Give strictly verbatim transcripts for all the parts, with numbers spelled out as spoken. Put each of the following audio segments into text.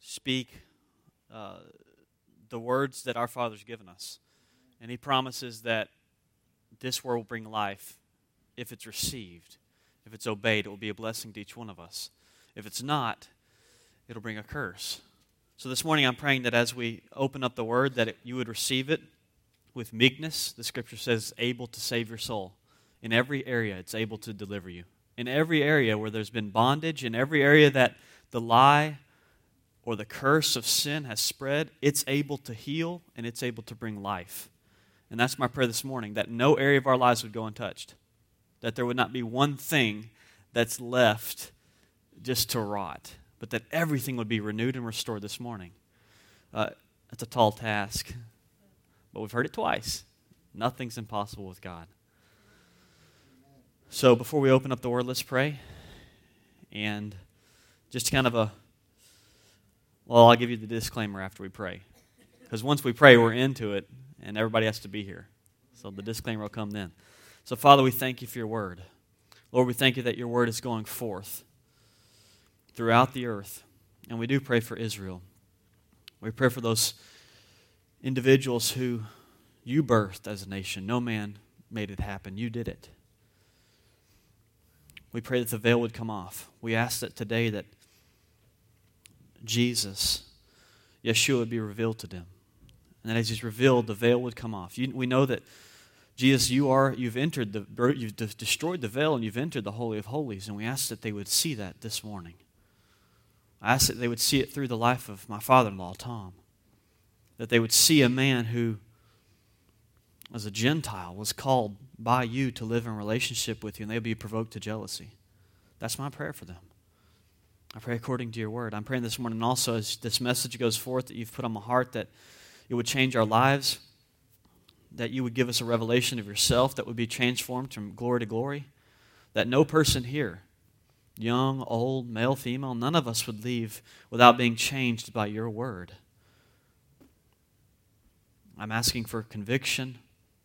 speak uh, the words that our Father's given us. And He promises that this word will bring life if it's received. If it's obeyed, it will be a blessing to each one of us. If it's not, it'll bring a curse. So this morning I'm praying that as we open up the Word, that it, you would receive it with meekness. The Scripture says, able to save your soul. In every area, it's able to deliver you. In every area where there's been bondage, in every area that the lie or the curse of sin has spread, it's able to heal and it's able to bring life. And that's my prayer this morning, that no area of our lives would go untouched. That there would not be one thing that's left just to rot, but that everything would be renewed and restored this morning. Uh, that's a tall task, but we've heard it twice. Nothing's impossible with God. So before we open up the Word, let's pray. And just kind of a, well, I'll give you the disclaimer after we pray. Because once we pray, we're into it, and everybody has to be here. So the disclaimer will come then. So Father, we thank you for your Word. Lord, we thank you that your Word is going forth throughout the earth. And we do pray for Israel. We pray for those individuals who you birthed as a nation. No man made it happen. You did it. We pray that the veil would come off. We ask that today that Jesus, Yeshua, would be revealed to them. And that as He's revealed, the veil would come off. You, we know that, Jesus, you are, you've entered the, you've de- destroyed the veil and you've entered the Holy of Holies. And we ask that they would see that this morning. I ask that they would see it through the life of my father-in-law, Tom. That they would see a man who, as a Gentile, was called by you to live in relationship with you, and they would be provoked to jealousy. That's my prayer for them. I pray according to your word. I'm praying this morning also as this message goes forth that you've put on my heart, that it would change our lives, that you would give us a revelation of yourself that would be transformed from glory to glory, that no person here, young, old, male, female, none of us would leave without being changed by your word. I'm asking for conviction,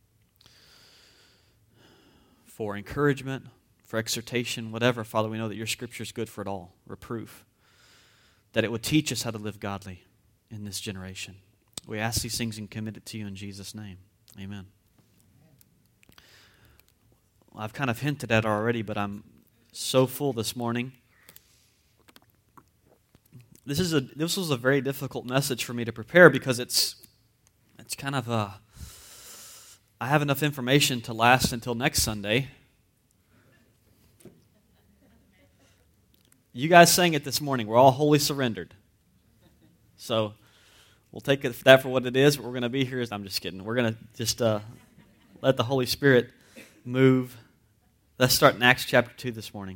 for encouragement, for exhortation, whatever. Father, we know that your Scripture is good for it all. Reproof. That it would teach us how to live godly in this generation. We ask these things and commit it to you in Jesus' name. Amen. Well, I've kind of hinted at it already, but I'm so full this morning. This is a this was a very difficult message for me to prepare because it's it's kind of a I have enough information to last until next Sunday. You guys sang it this morning. We're all wholly surrendered. So we'll take it, that for what it is, but we're going to be here. I'm just kidding. We're going to just uh, let the Holy Spirit move. Let's start in Acts chapter two this morning.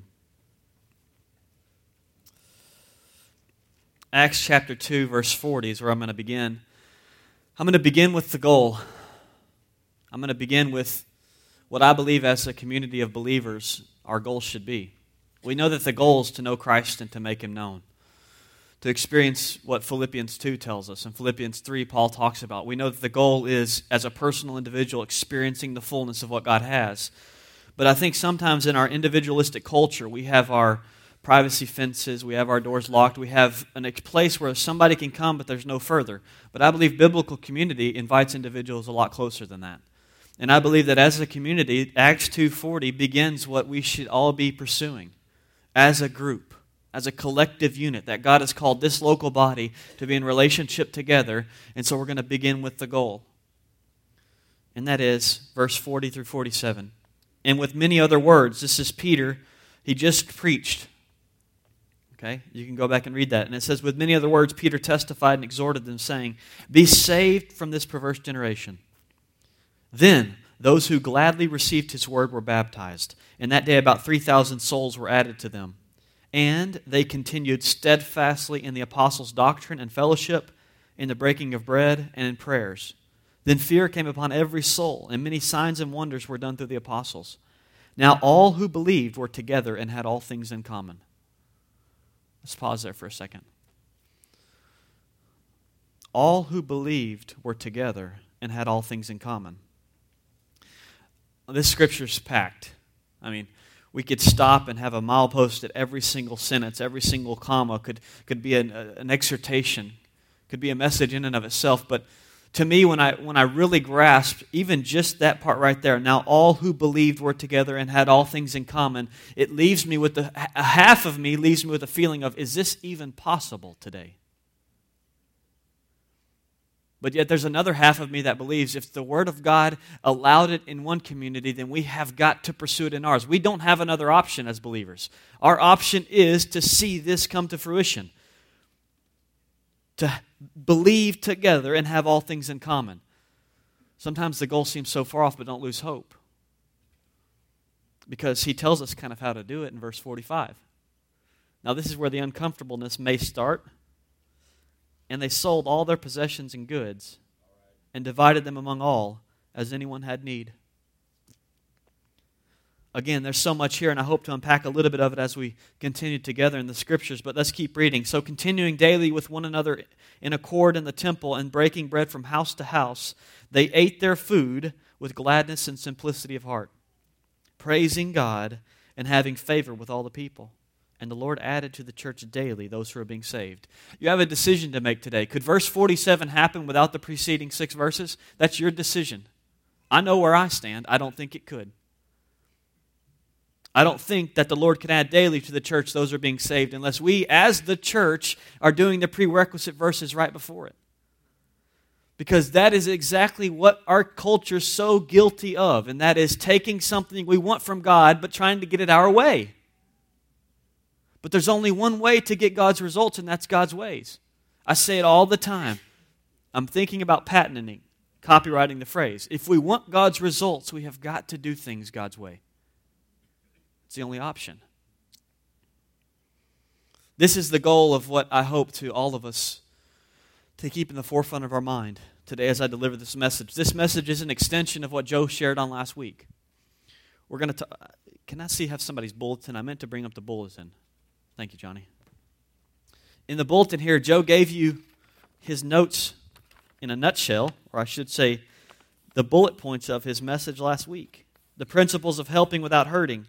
Acts chapter two, verse forty is where I'm going to begin. I'm going to begin with the goal. I'm going to begin with what I believe as a community of believers our goal should be. We know that the goal is to know Christ and to make Him known. To experience what Philippians two tells us. In Philippians three, Paul talks about. We know that the goal is, as a personal individual, experiencing the fullness of what God has. But I think sometimes in our individualistic culture, we have our privacy fences, we have our doors locked, we have a place where somebody can come, but there's no further. But I believe biblical community invites individuals a lot closer than that. And I believe that as a community, Acts two forty begins what we should all be pursuing as a group, as a collective unit, that God has called this local body to be in relationship together. And so we're going to begin with the goal. And that is verse forty through forty-seven. And with many other words, this is Peter, he just preached. Okay, you can go back and read that. And it says, with many other words, Peter testified and exhorted them, saying, be saved from this perverse generation. Then those who gladly received his word were baptized. And that day about three thousand souls were added to them. And they continued steadfastly in the apostles' doctrine and fellowship, in the breaking of bread, and in prayers. Then fear came upon every soul, and many signs and wonders were done through the apostles. Now all who believed were together and had all things in common. Let's pause there for a second. All who believed were together and had all things in common. This scripture's packed. I mean, We could stop and have a milepost at every single sentence, every single comma could, could be an, an exhortation, could be a message in and of itself. But to me, when I when I really grasped even just that part right there, now all who believed were together and had all things in common, it leaves me with the, a half of me leaves me with a feeling of, is this even possible today? But yet there's another half of me that believes if the Word of God allowed it in one community, then we have got to pursue it in ours. We don't have another option as believers. Our option is to see this come to fruition, to believe together and have all things in common. Sometimes the goal seems so far off, but don't lose hope, because he tells us kind of how to do it in verse forty-five. Now this is where the uncomfortableness may start. And they sold all their possessions and goods and divided them among all as anyone had need. Again, there's so much here, and I hope to unpack a little bit of it as we continue together in the Scriptures, but let's keep reading. So continuing daily with one another in accord in the temple and breaking bread from house to house, they ate their food with gladness and simplicity of heart, praising God and having favor with all the people. And the Lord added to the church daily those who are being saved. You have a decision to make today. Could verse forty-seven happen without the preceding six verses? That's your decision. I know where I stand. I don't think it could. I don't think that the Lord can add daily to the church those who are being saved unless we, as the church, are doing the prerequisite verses right before it. Because that is exactly what our culture is so guilty of, and that is taking something we want from God but trying to get it our way. But there's only one way to get God's results, and that's God's ways. I say it all the time. I'm thinking about patenting, copywriting the phrase. If we want God's results, we have got to do things God's way. It's the only option. This is the goal of what I hope to all of us to keep in the forefront of our mind today as I deliver this message. This message is an extension of what Joe shared on last week. We're going to. Can I see have somebody's bulletin? I meant to bring up the bulletin. Thank you, Johnny. In the bulletin here, Joe gave you his notes in a nutshell, or I should say the bullet points of his message last week. The principles of helping without hurting.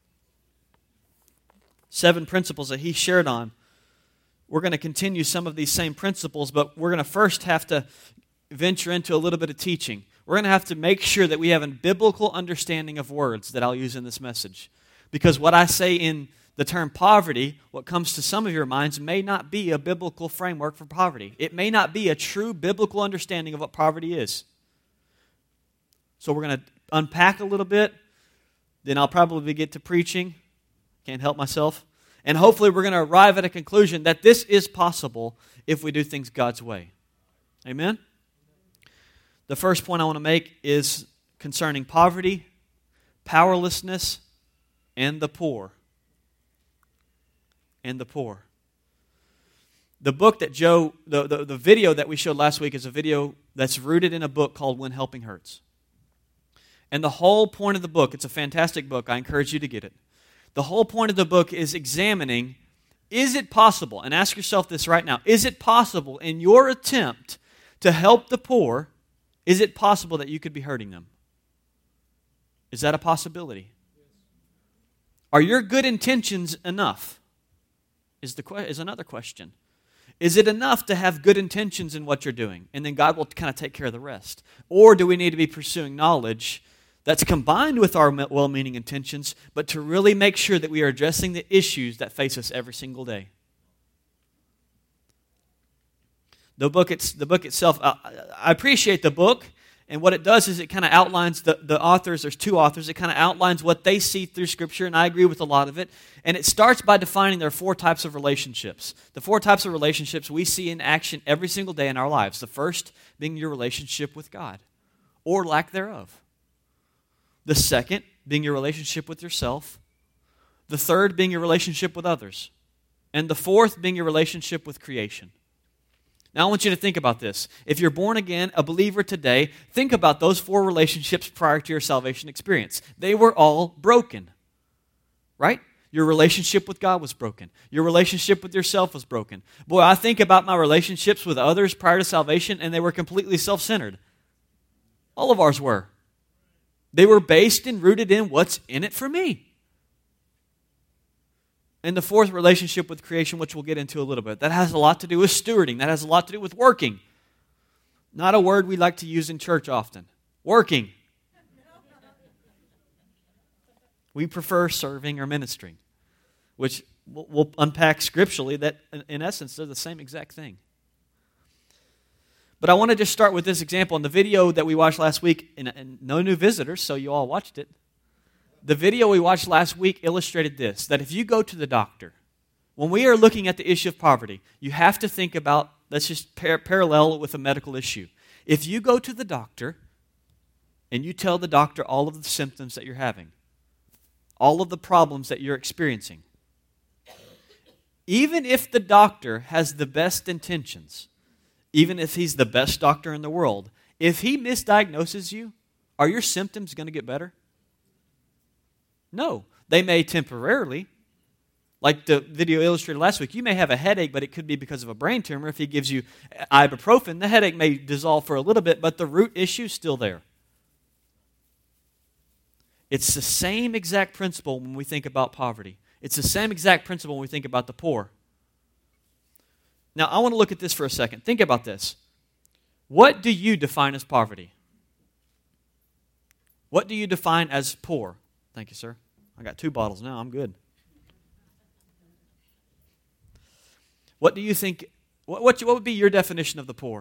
Seven principles that he shared on. We're going to continue some of these same principles, but we're going to first have to venture into a little bit of teaching. We're going to have to make sure that we have a biblical understanding of words that I'll use in this message. Because what I say in the term poverty, what comes to some of your minds may not be a biblical framework for poverty. It may not be a true biblical understanding of what poverty is. So we're going to unpack a little bit. Then I'll probably get to preaching. Can't help myself. And hopefully we're going to arrive at a conclusion that this is possible if we do things God's way. Amen? The first point I want to make is concerning poverty, powerlessness, and the poor. And the poor. The book that Joe, the, the, the video that we showed last week is a video that's rooted in a book called When Helping Hurts. And the whole point of the book, it's a fantastic book, I encourage you to get it. The whole point of the book is examining, is it possible, and ask yourself this right now, is it possible in your attempt to help the poor, is it possible that you could be hurting them? Is that a possibility? Are your good intentions enough? Is the is another question. Is it enough to have good intentions in what you're doing, and then God will kind of take care of the rest? Or do we need to be pursuing knowledge that's combined with our well-meaning intentions, but to really make sure that we are addressing the issues that face us every single day? The book, it's, the book itself, I, I appreciate the book, and what it does is it kind of outlines the, the authors, there's two authors, it kind of outlines what they see through Scripture, and I agree with a lot of it. And it starts by defining there are four types of relationships. The four types of relationships we see in action every single day in our lives. The first being your relationship with God, or lack thereof. The second being your relationship with yourself. The third being your relationship with others. And the fourth being your relationship with creation. Now I want you to think about this. If you're born again, a believer today, think about those four relationships prior to your salvation experience. They were all broken, right? Your relationship with God was broken. Your relationship with yourself was broken. Boy, I think about my relationships with others prior to salvation, and they were completely self-centered. All of ours were. They were based and rooted in what's in it for me. And the fourth, relationship with creation, which we'll get into a little bit. That has a lot to do with stewarding. That has a lot to do with working. Not a word we like to use in church often. Working. We prefer serving or ministering, which we'll unpack scripturally that, in essence, they're the same exact thing. But I want to just start with this example. In the video that we watched last week, and, and no new visitors, so you all watched it. The video we watched last week illustrated this, that if you go to the doctor, when we are looking at the issue of poverty, you have to think about, let's just par- parallel it with a medical issue. If you go to the doctor and you tell the doctor all of the symptoms that you're having, all of the problems that you're experiencing, even if the doctor has the best intentions, even if he's the best doctor in the world, if he misdiagnoses you, are your symptoms going to get better? No. They may temporarily. Like the video illustrated last week, you may have a headache, but it could be because of a brain tumor. If he gives you ibuprofen, the headache may dissolve for a little bit, but the root issue is still there. It's the same exact principle when we think about poverty. It's the same exact principle when we think about the poor. Now, I want to look at this for a second. Think about this. What do you define as poverty? What do you define as poor? Thank you, sir. I got two bottles now. I'm good. What do you think, what, what, what would be your definition of the poor?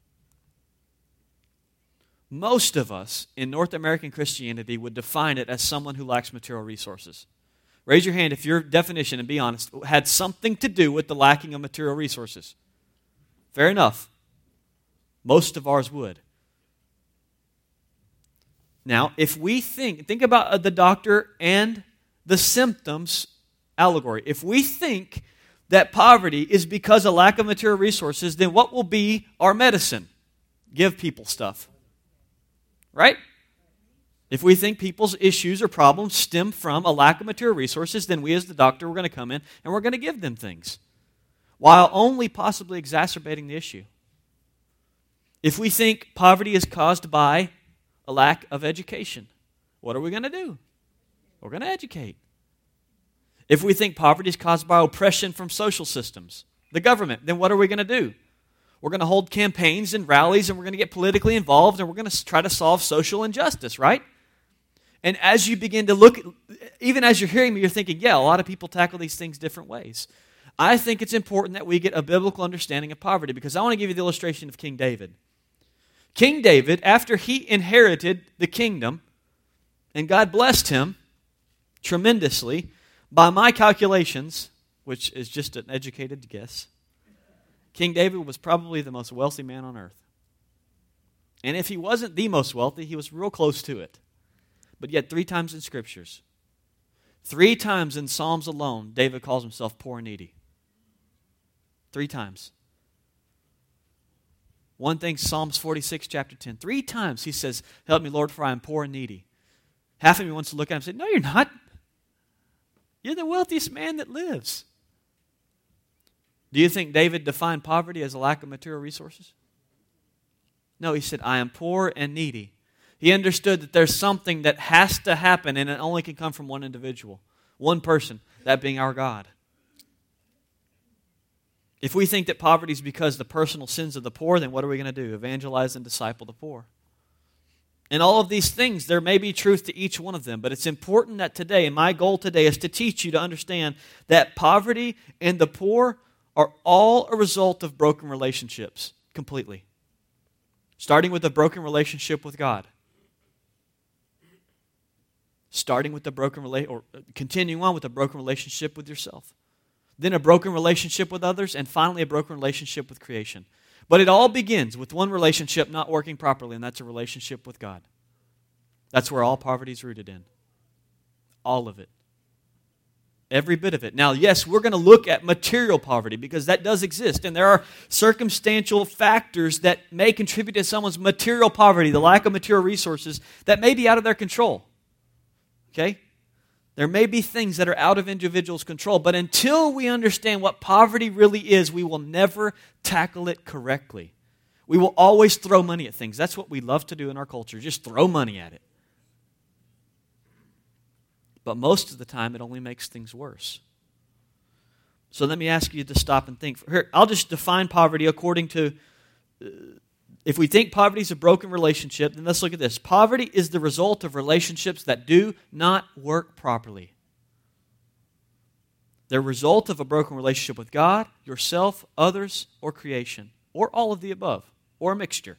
Most of us in North American Christianity would define it as someone who lacks material resources. Raise your hand if your definition, and be honest, had something to do with the lacking of material resources. Fair enough. Most of ours would. Now, if we think, think about the doctor and the symptoms allegory. If we think that poverty is because of lack of material resources, then what will be our medicine? Give people stuff. Right? If we think people's issues or problems stem from a lack of material resources, then we as the doctor, we're going to come in and we're going to give them things, while only possibly exacerbating the issue. If we think poverty is caused by a lack of education, what are we going to do? We're going to educate. If we think poverty is caused by oppression from social systems, the government, then what are we going to do? We're going to hold campaigns and rallies, and we're going to get politically involved, and we're going to try to solve social injustice, right? And as you begin to look, even as you're hearing me, you're thinking, yeah, a lot of people tackle these things different ways. I think it's important that we get a biblical understanding of poverty, because I want to give you the illustration of King David. King David, after he inherited the kingdom, and God blessed him tremendously, by my calculations, which is just an educated guess, King David was probably the most wealthy man on earth. And if he wasn't the most wealthy, he was real close to it. But yet three times in Scriptures, three times in Psalms alone, David calls himself poor and needy. Three times. One thing, Psalms forty-six, chapter ten. Three times he says, help me, Lord, for I am poor and needy. Half of me wants to look at him and say, no, you're not. You're the wealthiest man that lives. Do you think David defined poverty as a lack of material resources? No, he said, I am poor and needy. He understood that there's something that has to happen, and it only can come from one individual, one person, that being our God. If we think that poverty is because of the personal sins of the poor, then what are we going to do? Evangelize and disciple the poor. And all of these things, there may be truth to each one of them, but it's important that today, and my goal today is to teach you to understand that poverty and the poor are all a result of broken relationships, completely. Starting with a broken relationship with God. Starting with a broken relationship, or continuing on with a broken relationship with yourself. Then a broken relationship with others, and finally a broken relationship with creation. But it all begins with one relationship not working properly, and that's a relationship with God. That's where all poverty is rooted in. All of it. Every bit of it. Now, yes, we're going to look at material poverty because that does exist. And there are circumstantial factors that may contribute to someone's material poverty, the lack of material resources, that may be out of their control. Okay? There may be things that are out of individuals' control. But until we understand what poverty really is, we will never tackle it correctly. We will always throw money at things. That's what we love to do in our culture, just throw money at it. But most of the time, it only makes things worse. So let me ask you to stop and think. Here, I'll just define poverty according to, uh, if we think poverty is a broken relationship, then let's look at this. Poverty is the result of relationships that do not work properly. They're a result of a broken relationship with God, yourself, others, or creation, or all of the above, or a mixture.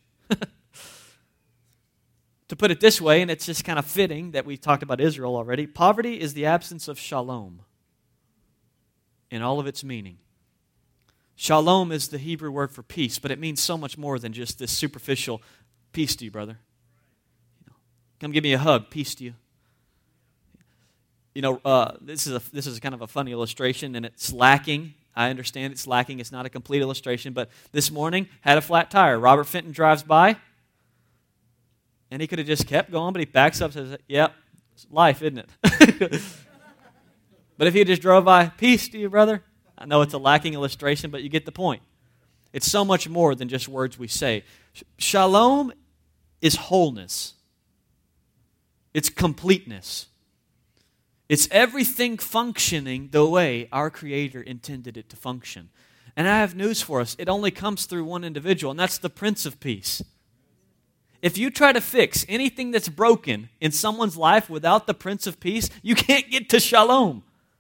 To put it this way, and it's just kind of fitting that we talked about Israel already, poverty is the absence of shalom in all of its meaning. Shalom is the Hebrew word for peace, but it means so much more than just this superficial peace to you, brother. You know, come give me a hug, peace to you. You know, uh, this is a this is kind of a funny illustration, and it's lacking. I understand it's lacking. It's not a complete illustration, but this morning had a flat tire. Robert Fenton drives by, and he could have just kept going, but he backs up and says, "Yep, it's life, isn't it?" But if he just drove by, peace to you, brother. I know it's a lacking illustration, but you get the point. It's so much more than just words we say. Shalom is wholeness. It's completeness. It's everything functioning the way our Creator intended it to function. And I have news for us. It only comes through one individual, and that's the Prince of Peace. If you try to fix anything that's broken in someone's life without the Prince of Peace, you can't get to shalom.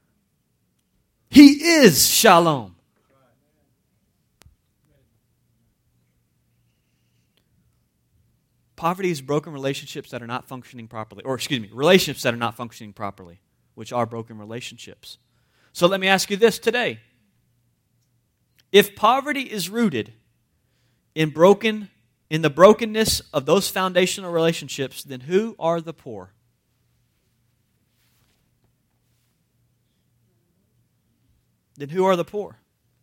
He is shalom. Poverty is broken relationships that are not functioning properly. Or excuse me, relationships that are not functioning properly, which are broken relationships. So let me ask you this today. If poverty is rooted in broken, in the brokenness of those foundational relationships, then who are the poor? Then who are the poor?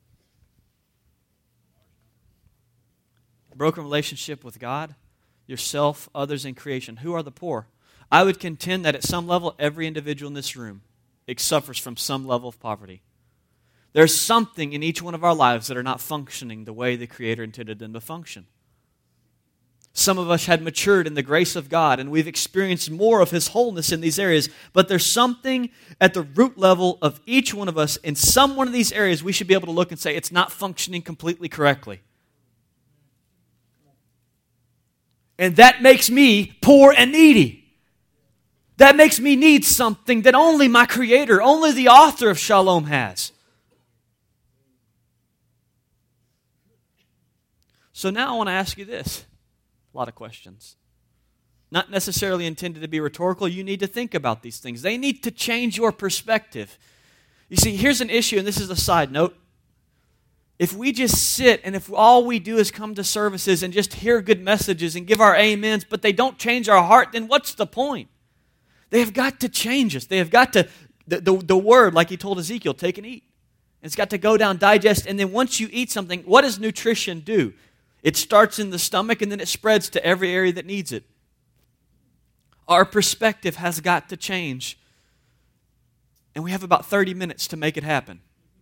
Broken relationship with God, yourself, others, and creation. Who are the poor? I would contend that at some level, every individual in this room it suffers from some level of poverty. There's something in each one of our lives that are not functioning the way the Creator intended them to function. Some of us had matured in the grace of God, and we've experienced more of His wholeness in these areas. But there's something at the root level of each one of us, in some one of these areas, we should be able to look and say, it's not functioning completely correctly. And that makes me poor and needy. That makes me need something that only my Creator, only the author of Shalom has. So now I want to ask you this. A lot of questions. Not necessarily intended to be rhetorical. You need to think about these things. They need to change your perspective. You see, here's an issue, and this is a side note. If we just sit and if all we do is come to services and just hear good messages and give our amens, but they don't change our heart, then what's the point? They have got to change us. They have got to, the, the, the word, like He told Ezekiel, take and eat. It's got to go down, digest, and then once you eat something, what does nutrition do? It starts in the stomach and then it spreads to every area that needs it. Our perspective has got to change. And we have about thirty minutes to make it happen.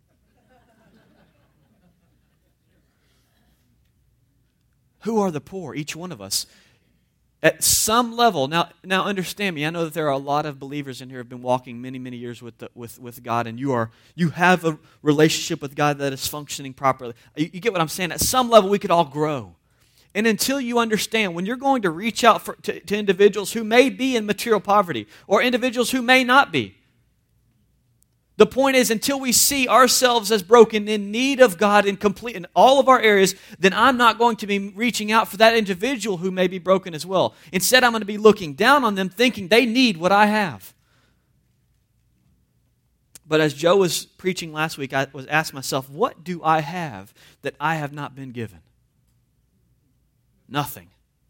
Who are the poor? Each one of us. At some level, now now understand me, I know that there are a lot of believers in here who have been walking many, many years with the, with, with God, and you are you have a relationship with God that is functioning properly. You, you get what I'm saying? At some level, we could all grow. And until you understand, when you're going to reach out for, to, to individuals who may be in material poverty, or individuals who may not be, the point is, until we see ourselves as broken, in need of God in complete in all of our areas, then I'm not going to be reaching out for that individual who may be broken as well. Instead, I'm going to be looking down on them, thinking they need what I have. But as Joe was preaching last week, I was asked myself, what do I have that I have not been given? Nothing.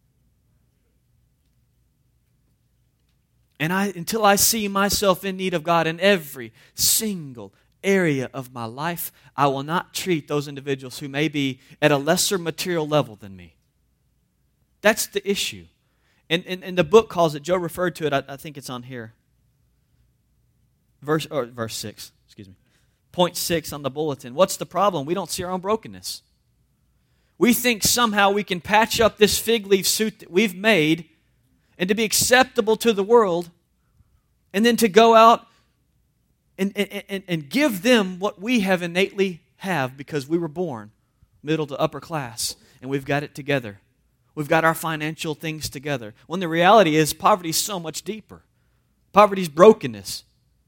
And I, until I see myself in need of God in every single area of my life, I will not treat those individuals who may be at a lesser material level than me. That's the issue. And, and, and the book calls it, Joe referred to it, I, I think it's on here. Verse, or verse six, excuse me. Point six on the bulletin. What's the problem? We don't see our own brokenness. We think somehow we can patch up this fig leaf suit that we've made and to be acceptable to the world, and then to go out and, and, and, and give them what we have innately have because we were born middle to upper class and we've got it together. We've got our financial things together. When the reality is poverty is so much deeper. Poverty is brokenness.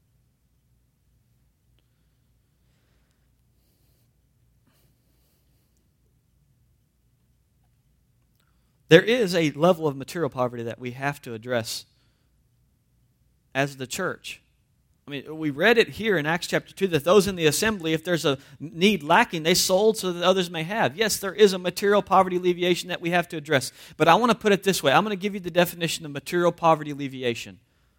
There is a level of material poverty that we have to address as the church. I mean, we read it here in Acts chapter two that those in the assembly, if there's a need lacking, they sold so that others may have. Yes, there is a material poverty alleviation that we have to address. But I want to put it this way. I'm going to give you the definition of material poverty alleviation.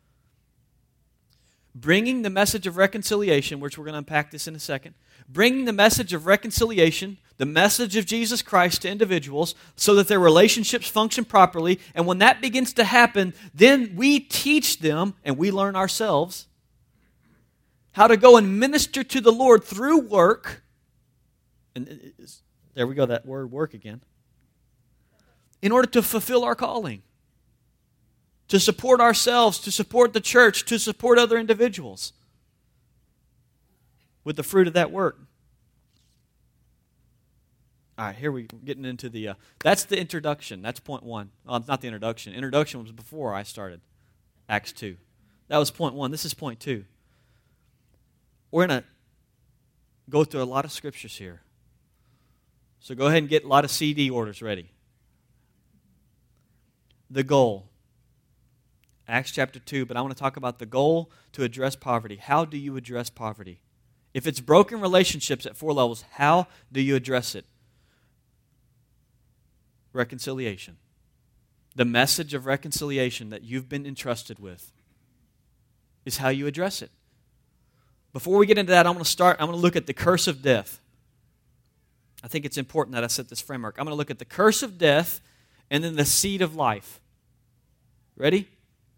Bringing the message of reconciliation, which we're going to unpack this in a second, bringing the message of reconciliation, the message of Jesus Christ to individuals so that their relationships function properly. And when that begins to happen, then we teach them, and we learn ourselves, how to go and minister to the Lord through work. And there we go, that word work again. In order to fulfill our calling. To support ourselves, to support the church, to support other individuals. With the fruit of that work. All right, here we're getting into the, uh, that's the introduction. That's point one. Well, it's not the introduction. Introduction was before I started Acts two. That was point one. This is point two. We're going to go through a lot of scriptures here. So go ahead and get a lot of C D orders ready. The goal. Acts chapter two, but I want to talk about the goal to address poverty. How do you address poverty? If it's broken relationships at four levels, how do you address it? Reconciliation. The message of reconciliation that you've been entrusted with is how you address it. Before we get into that, I'm going to start, I'm going to look at the curse of death. I think it's important that I set this framework. I'm going to look at the curse of death and then the seed of life. Ready?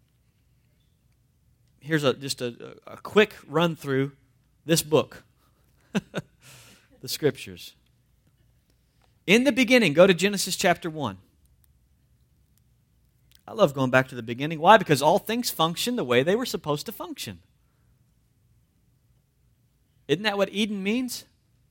Here's a, just a, a quick run through this book, the Scriptures. In the beginning, go to Genesis chapter one. I love going back to the beginning. Why? Because all things function the way they were supposed to function. Isn't that what Eden means?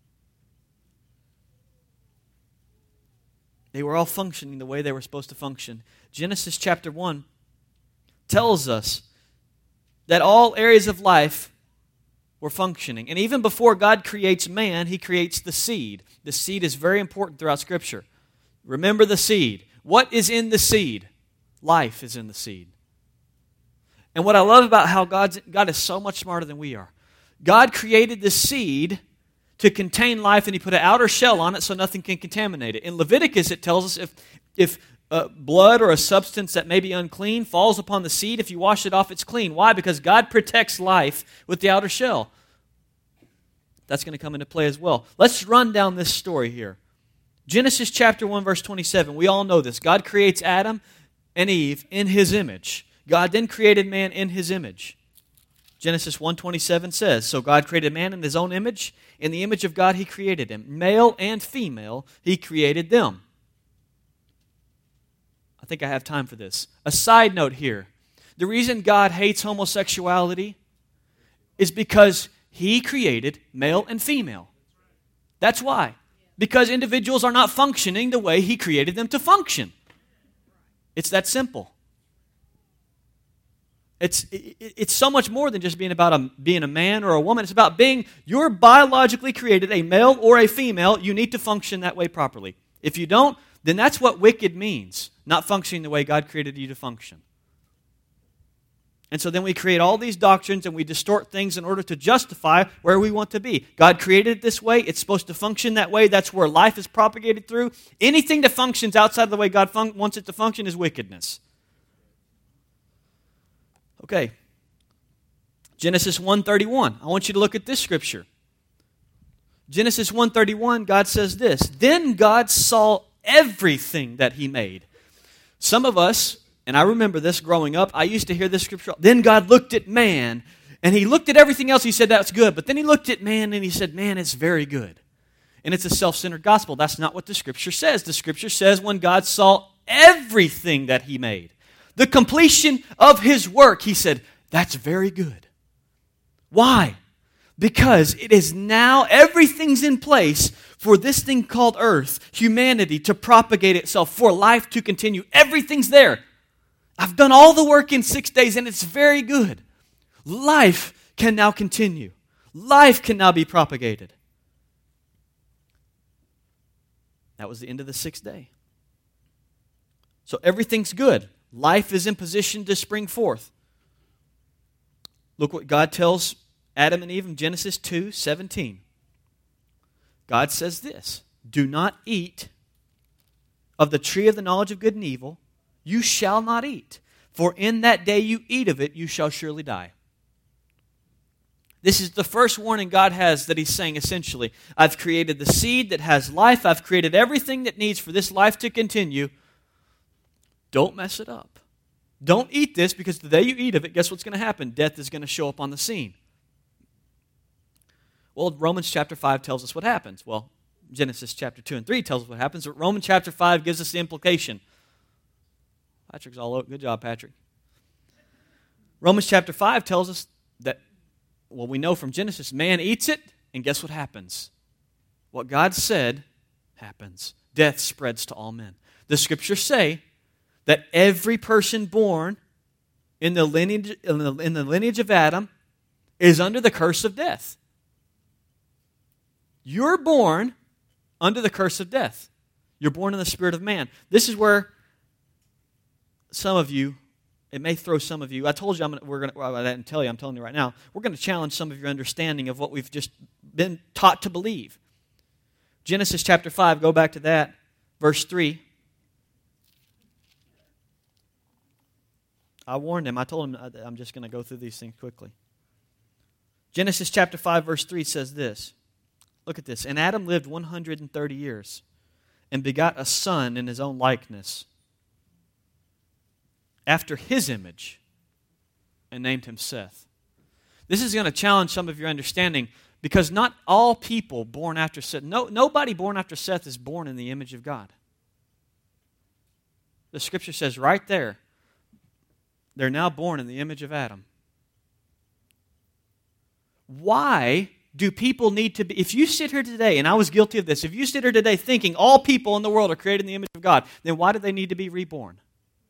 They were all functioning the way they were supposed to function. Genesis chapter one tells us that all areas of life were functioning. And even before God creates man, He creates the seed. The seed is very important throughout Scripture. Remember the seed. What is in the seed? Life is in the seed. And what I love about how God's, God is so much smarter than we are. God created the seed to contain life, and He put an outer shell on it so nothing can contaminate it. In Leviticus, it tells us if, if uh, blood or a substance that may be unclean falls upon the seed, if you wash it off, it's clean. Why? Because God protects life with the outer shell. That's going to come into play as well. Let's run down this story here. Genesis chapter one, verse twenty-seven. We all know this. God creates Adam and Eve in His image. God then created man in His image. Genesis one twenty-seven says, so God created man in His own image. In the image of God He created him. Male and female He created them. I think I have time for this. A side note here. The reason God hates homosexuality is because He created male and female. That's why. Because individuals are not functioning the way He created them to function. It's that simple. It's it, it's so much more than just being about a, being a man or a woman. It's about being, you're biologically created, a male or a female. You need to function that way properly. If you don't, then that's what wicked means. Not functioning the way God created you to function. And so then we create all these doctrines and we distort things in order to justify where we want to be. God created it this way. It's supposed to function that way. That's where life is propagated through. Anything that functions outside of the way God fun- wants it to function is wickedness. Okay. Genesis one thirty-one. I want you to look at this scripture. Genesis one thirty-one, God says this. Then God saw everything that He made. Some of us, and I remember this growing up, I used to hear this scripture. Then God looked at man, and He looked at everything else. He said, that's good. But then He looked at man, and He said, man, it's very good. And it's a self-centered gospel. That's not what the scripture says. The scripture says when God saw everything that He made, the completion of His work, He said, that's very good. Why? Because it is now, everything's in place for this thing called earth, humanity, to propagate itself, for life to continue. Everything's there. I've done all the work in six days and it's very good. Life can now continue. Life can now be propagated. That was the end of the sixth day. So everything's good. Life is in position to spring forth. Look what God tells Adam and Eve in Genesis two seventeen. God says this, do not eat of the tree of the knowledge of good and evil. You shall not eat, for in that day you eat of it, you shall surely die. This is the first warning God has that He's saying essentially, I've created the seed that has life. I've created everything that needs for this life to continue. Don't mess it up. Don't eat this, because the day you eat of it, guess what's going to happen? Death is going to show up on the scene. Well, Romans chapter five tells us what happens. Well, Genesis chapter two and three tells us what happens, but Romans chapter five gives us the implication. Patrick's all over. Good job, Patrick. Romans chapter five tells us that, well, we know from Genesis, man eats it, and guess what happens? What God said happens. Death spreads to all men. The Scriptures say that every person born in the lineage, in the, in the lineage of Adam is under the curse of death. You're born under the curse of death. You're born in the spirit of man. This is where some of you, it may throw some of you, I told you I'm gonna, we're going to, well, I didn't tell you, I'm telling you right now, we're going to challenge some of your understanding of what we've just been taught to believe. Genesis chapter five, go back to that, verse three. I warned him, I told him I'm just going to go through these things quickly. Genesis chapter five, verse three says this. Look at this. And Adam lived one hundred thirty years and begot a son in his own likeness, after his image, and named him Seth. This is going to challenge some of your understanding, because not all people born after Seth, no, nobody born after Seth is born in the image of God. The Scripture says right there, they're now born in the image of Adam. Why do people need to be, if you sit here today, and I was guilty of this, if you sit here today thinking all people in the world are created in the image of God, then why do they need to be reborn?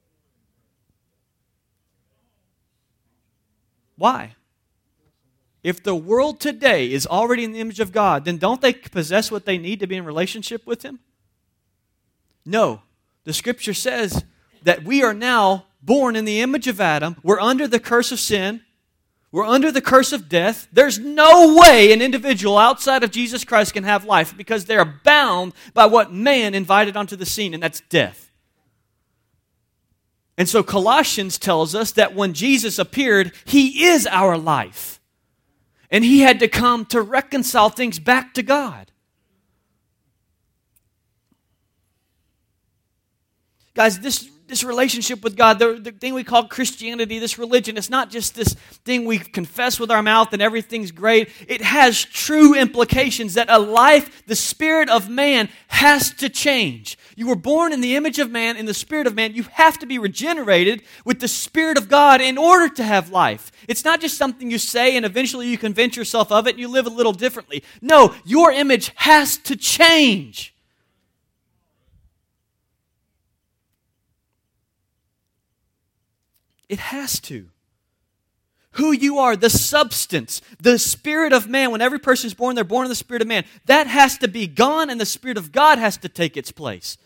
Why? If the world today is already in the image of God, then don't they possess what they need to be in relationship with Him? No. The Scripture says that we are now born in the image of Adam. We're under the curse of sin. We're under the curse of death. There's no way an individual outside of Jesus Christ can have life, because they are bound by what man invited onto the scene, and that's death. And so Colossians tells us that when Jesus appeared, He is our life. And He had to come to reconcile things back to God. Guys, this, this relationship with God, the, the thing we call Christianity, this religion, it's not just this thing we confess with our mouth and everything's great. It has true implications that a life, the spirit of man, has to change. You were born in the image of man, in the spirit of man. You have to be regenerated with the Spirit of God in order to have life. It's not just something you say and eventually you convince yourself of it and you live a little differently. No, your image has to change. It has to. Who you are, the substance, the spirit of man, when every person is born, they're born in the spirit of man. That has to be gone, and the Spirit of God has to take its place.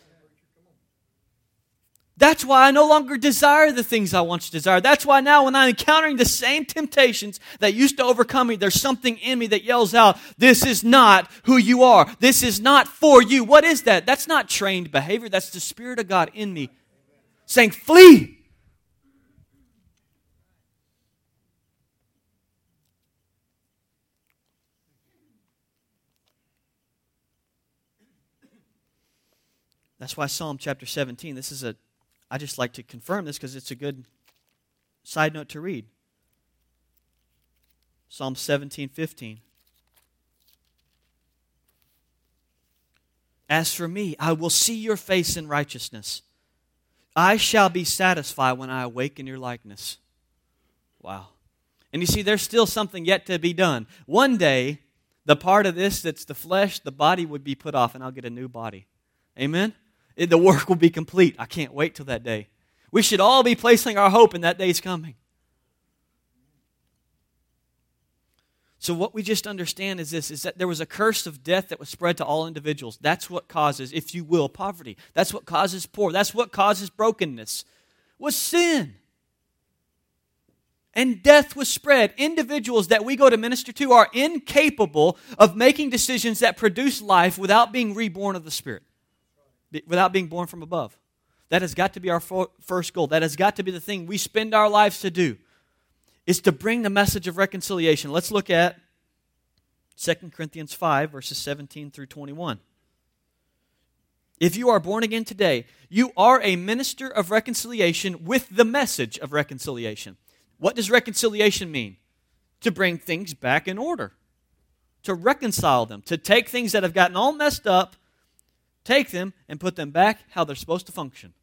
That's why I no longer desire the things I once desired. That's why now when I'm encountering the same temptations that used to overcome me, there's something in me that yells out, this is not who you are. This is not for you. What is that? That's not trained behavior. That's the Spirit of God in me saying, flee. That's why Psalm chapter seventeen, this is a, I just like to confirm this because it's a good side note to read. Psalm seventeen fifteen. As for me, I will see your face in righteousness. I shall be satisfied when I awake in your likeness. Wow. And you see, there's still something yet to be done. One day, the part of this that's the flesh, the body would be put off, and I'll get a new body. Amen? It, the work will be complete. I can't wait till that day. We should all be placing our hope in that day's coming. So what we just understand is this, is that there was a curse of death that was spread to all individuals. That's what causes, if you will, poverty. That's what causes poor. That's what causes brokenness. Was sin. And death was spread. Individuals that we go to minister to are incapable of making decisions that produce life without being reborn of the Spirit, without being born from above. That has got to be our first goal. That has got to be the thing we spend our lives to do, is to bring the message of reconciliation. Let's look at Second Corinthians five, verses seventeen through twenty-one. If you are born again today, you are a minister of reconciliation with the message of reconciliation. What does reconciliation mean? To bring things back in order. To reconcile them. To take things that have gotten all messed up, take them and put them back how they're supposed to function.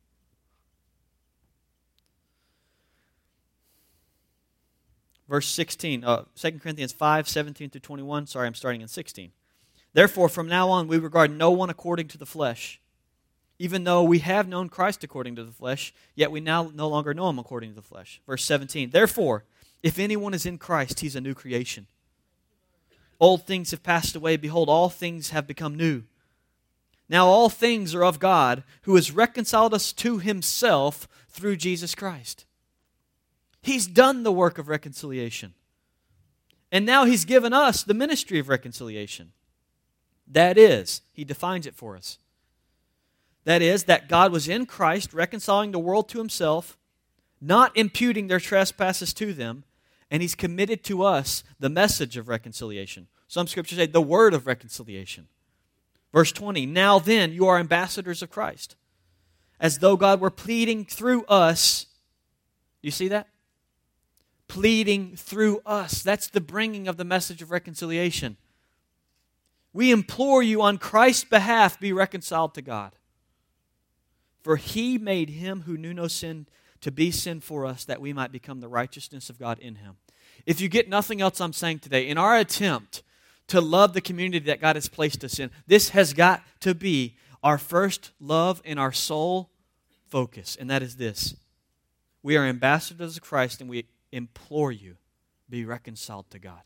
Verse sixteen, uh, Second Corinthians five, seventeen through twenty-one. Sorry, I'm starting in sixteen. Therefore, from now on, we regard no one according to the flesh. Even though we have known Christ according to the flesh, yet we now no longer know Him according to the flesh. Verse seventeen, therefore, if anyone is in Christ, he's a new creation. Old things have passed away. Behold, all things have become new. Now all things are of God, who has reconciled us to Himself through Jesus Christ. He's done the work of reconciliation. And now He's given us the ministry of reconciliation. That is, He defines it for us. That is, that God was in Christ reconciling the world to Himself, not imputing their trespasses to them, and He's committed to us the message of reconciliation. Some scriptures say the word of reconciliation. Verse twenty, now then you are ambassadors of Christ, as though God were pleading through us. Do you see that? Pleading through us. That's the bringing of the message of reconciliation. We implore you on Christ's behalf, be reconciled to God. For He made Him who knew no sin to be sin for us, that we might become the righteousness of God in Him. If you get nothing else I'm saying today, in our attempt to love the community that God has placed us in, this has got to be our first love and our sole focus, and that is this. We are ambassadors of Christ, and we implore you, be reconciled to God.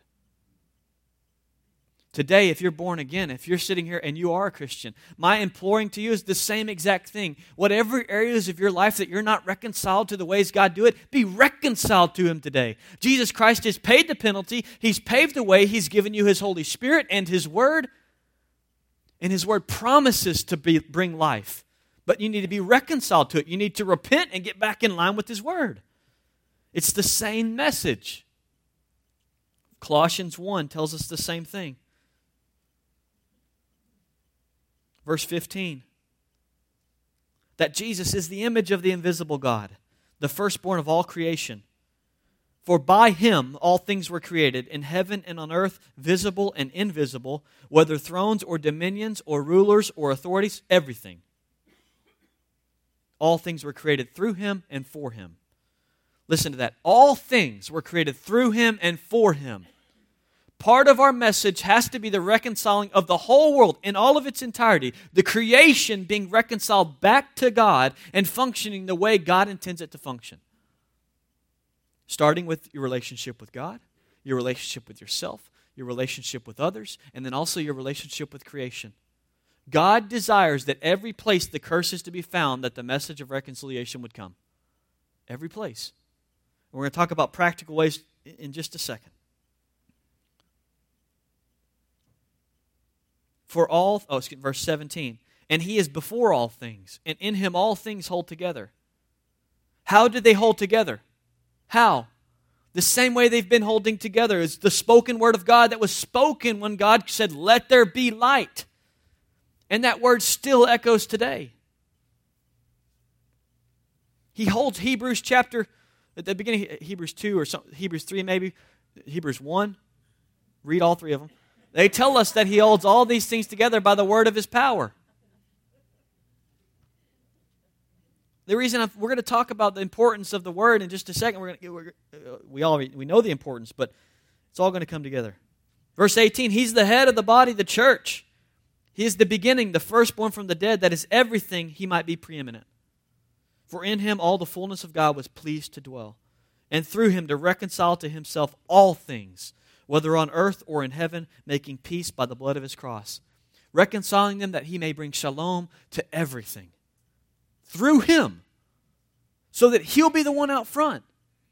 Today, if you're born again, if you're sitting here and you are a Christian, my imploring to you is the same exact thing. Whatever areas of your life that you're not reconciled to the ways God do it, be reconciled to Him today. Jesus Christ has paid the penalty. He's paved the way. He's given you His Holy Spirit and His Word. And His Word promises to be, bring life. But you need to be reconciled to it. You need to repent and get back in line with His Word. It's the same message. Colossians one tells us the same thing. Verse fifteen, that Jesus is the image of the invisible God, the firstborn of all creation. For by Him all things were created, in heaven and on earth, visible and invisible, whether thrones or dominions or rulers or authorities, everything. All things were created through Him and for Him. Listen to that. All things were created through Him and for Him. Part of our message has to be the reconciling of the whole world in all of its entirety. The creation being reconciled back to God and functioning the way God intends it to function. Starting with your relationship with God, your relationship with yourself, your relationship with others, and then also your relationship with creation. God desires that every place the curse is to be found, that the message of reconciliation would come. Every place. And we're going to talk about practical ways in just a second. For all, oh, excuse me, verse seventeen, and He is before all things, and in Him all things hold together. How did they hold together? How? The same way they've been holding together is the spoken word of God that was spoken when God said, let there be light. And that word still echoes today. He holds Hebrews chapter, at the beginning, Hebrews two or some, Hebrews three maybe, Hebrews one. Read all three of them. They tell us that He holds all these things together by the word of His power. The reason I'm, we're going to talk about the importance of the Word in just a second. We're going to, we're, we all we know the importance, but it's all going to come together. Verse eighteen, He's the head of the body, the church. He is the beginning, the firstborn from the dead, that is everything He might be preeminent. For in Him all the fullness of God was pleased to dwell, and through Him to reconcile to Himself all things, whether on earth or in heaven, making peace by the blood of His cross, reconciling them that He may bring shalom to everything. Through Him, so that He'll be the one out front.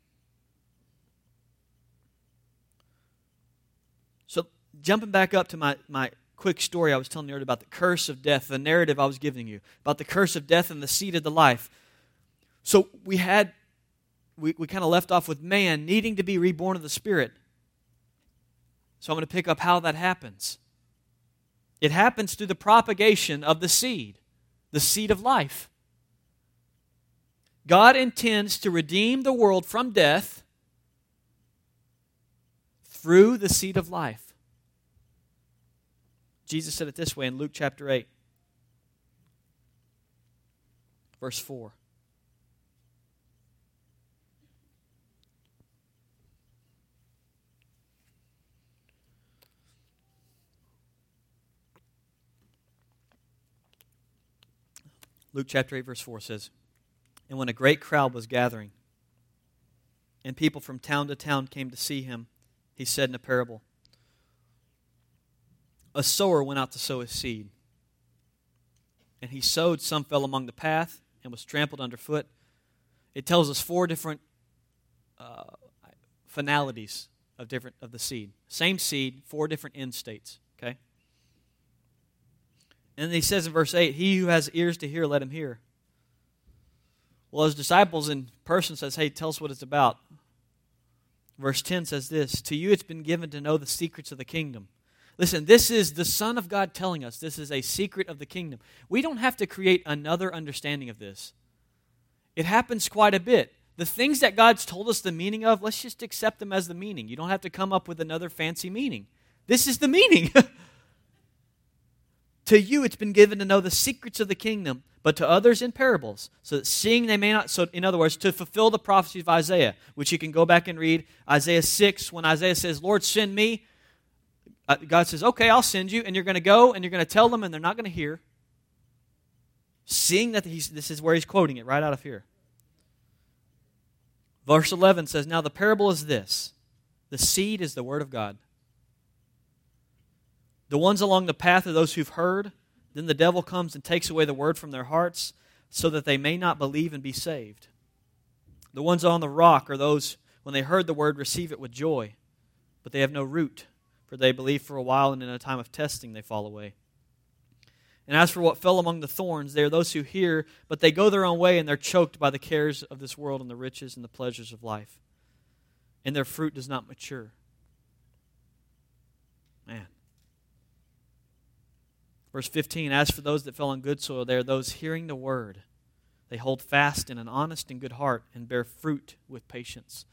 So, jumping back up to my, my quick story I was telling you earlier about the curse of death, the narrative I was giving you, about the curse of death and the seed of the life. So, we had, we, we kind of left off with man needing to be reborn of the Spirit. So, I'm going to pick up how that happens. It happens through the propagation of the seed, the seed of life. God intends to redeem the world from death through the seed of life. Jesus said it this way in Luke chapter eight, verse four. Luke chapter eight, verse four says, And when a great crowd was gathering, and people from town to town came to see Him, He said in a parable, A sower went out to sow his seed. And he sowed, some fell among the path, and was trampled underfoot. It tells us four different uh, finalities of different of the seed. Same seed, four different end states. Okay? And then he says in verse eight, He who has ears to hear, let him hear. Well, his disciples in person says, Hey, tell us what it's about. Verse ten says this, To you it's been given to know the secrets of the kingdom. Listen, this is the Son of God telling us this is a secret of the kingdom. We don't have to create another understanding of this. It happens quite a bit. The things that God's told us the meaning of, let's just accept them as the meaning. You don't have to come up with another fancy meaning. This is the meaning. To you it's been given to know the secrets of the kingdom, but to others in parables, so that seeing they may not, so in other words, to fulfill the prophecies of Isaiah, which you can go back and read, Isaiah six, when Isaiah says, Lord, send me, uh, God says, okay, I'll send you, and you're going to go, and you're going to tell them, and they're not going to hear. Seeing that he's, this is where he's quoting it, right out of here. Verse eleven says, Now the parable is this, the seed is the word of God. The ones along the path are those who've heard. Then the devil comes and takes away the word from their hearts so that they may not believe and be saved. The ones on the rock are those, when they heard the word, receive it with joy. But they have no root, for they believe for a while, and in a time of testing they fall away. And as for what fell among the thorns, they are those who hear, but they go their own way, and they're choked by the cares of this world and the riches and the pleasures of life. And their fruit does not mature. Man. Verse fifteen, As for those that fell on good soil, they are those hearing the word. They hold fast in an honest and good heart and bear fruit with patience.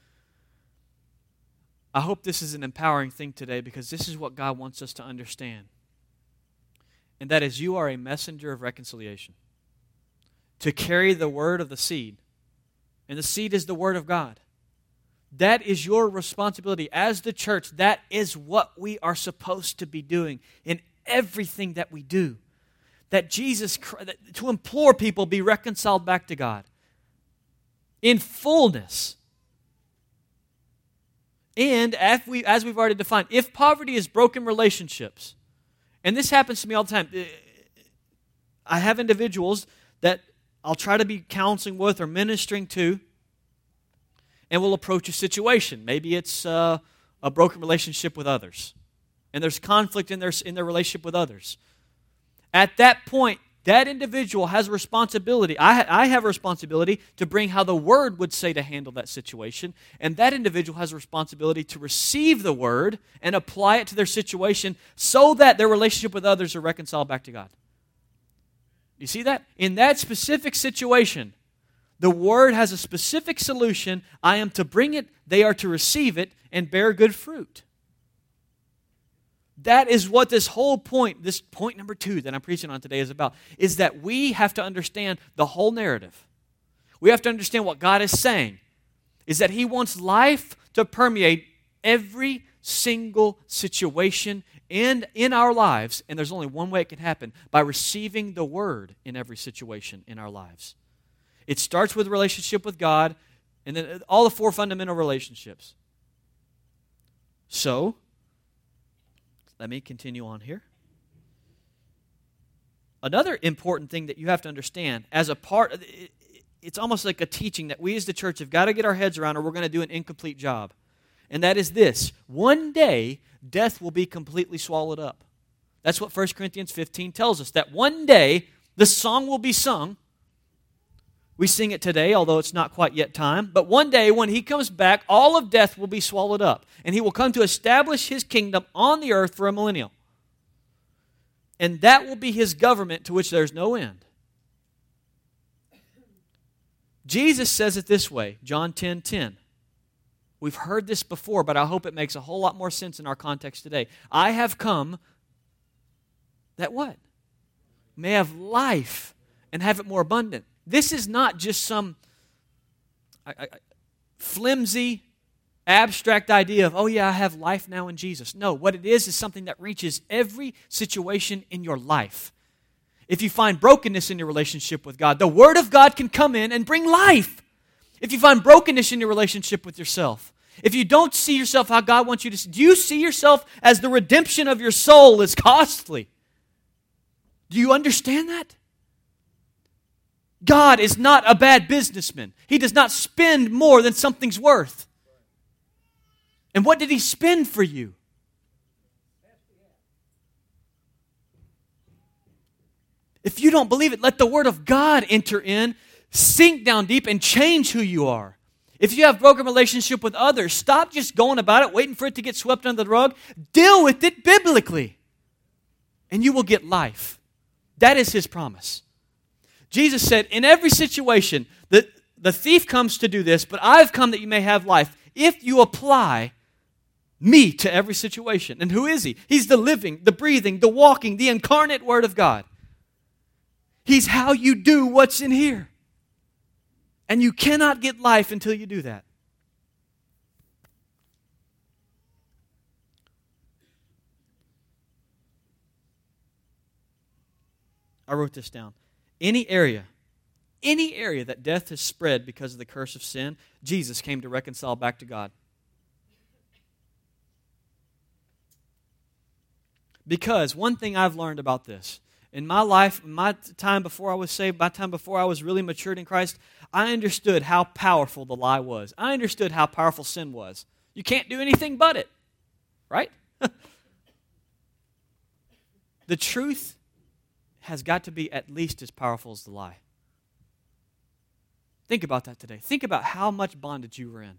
I hope this is an empowering thing today, because this is what God wants us to understand. And that is, you are a messenger of reconciliation. To carry the word of the seed. And the seed is the word of God. That is your responsibility as the church. That is what we are supposed to be doing in everything that we do. That Jesus, to implore people be reconciled back to God in fullness. And as, we, as we've already defined, if poverty is broken relationships, and this happens to me all the time, I have individuals that I'll try to be counseling with or ministering to, and we'll approach a situation. Maybe it's uh, a broken relationship with others. And there's conflict in their, in their relationship with others. At that point, that individual has a responsibility. I, I have a responsibility to bring how the Word would say to handle that situation. And that individual has a responsibility to receive the Word and apply it to their situation so that their relationship with others are reconciled back to God. You see that? In that specific situation, the Word has a specific solution. I am to bring it, they are to receive it, and bear good fruit. That is what this whole point, this point number two that I'm preaching on today is about, is that we have to understand the whole narrative. We have to understand what God is saying, is that He wants life to permeate every single situation in, in our lives, and there's only one way it can happen, by receiving the Word in every situation in our lives. It starts with a relationship with God, and then all the four fundamental relationships. So, let me continue on here. Another important thing that you have to understand, as a part, it's almost like a teaching that we as the church have got to get our heads around, or we're going to do an incomplete job. And that is this: one day, death will be completely swallowed up. That's what First Corinthians fifteen tells us, that one day, the song will be sung. We sing it today, although it's not quite yet time. But one day, when He comes back, all of death will be swallowed up. And He will come to establish His kingdom on the earth for a millennium. And that will be His government to which there's no end. Jesus says it this way, John ten ten. We've heard this before, but I hope it makes a whole lot more sense in our context today. I have come that what? May have life and have it more abundant. This is not just some I, I, flimsy, abstract idea of, oh yeah, I have life now in Jesus. No, what it is is something that reaches every situation in your life. If you find brokenness in your relationship with God, the Word of God can come in and bring life. If you find brokenness in your relationship with yourself, if you don't see yourself how God wants you to see, do you see yourself as the redemption of your soul is costly? Do you understand that? God is not a bad businessman. He does not spend more than something's worth. And what did He spend for you? If you don't believe it, let the Word of God enter in, sink down deep, and change who you are. If you have broken relationship with others, stop just going about it, waiting for it to get swept under the rug. Deal with it biblically, and you will get life. That is His promise. Jesus said, in every situation, the, the thief comes to do this, but I've come that you may have life if you apply me to every situation. And who is He? He's the living, the breathing, the walking, the incarnate Word of God. He's how you do what's in here. And you cannot get life until you do that. I wrote this down. Any area, any area that death has spread because of the curse of sin, Jesus came to reconcile back to God. Because one thing I've learned about this, in my life, in my time before I was saved, my time before I was really matured in Christ, I understood how powerful the lie was. I understood how powerful sin was. You can't do anything but it, right? The truth has got to be at least as powerful as the lie. Think about that today. Think about how much bondage you were in.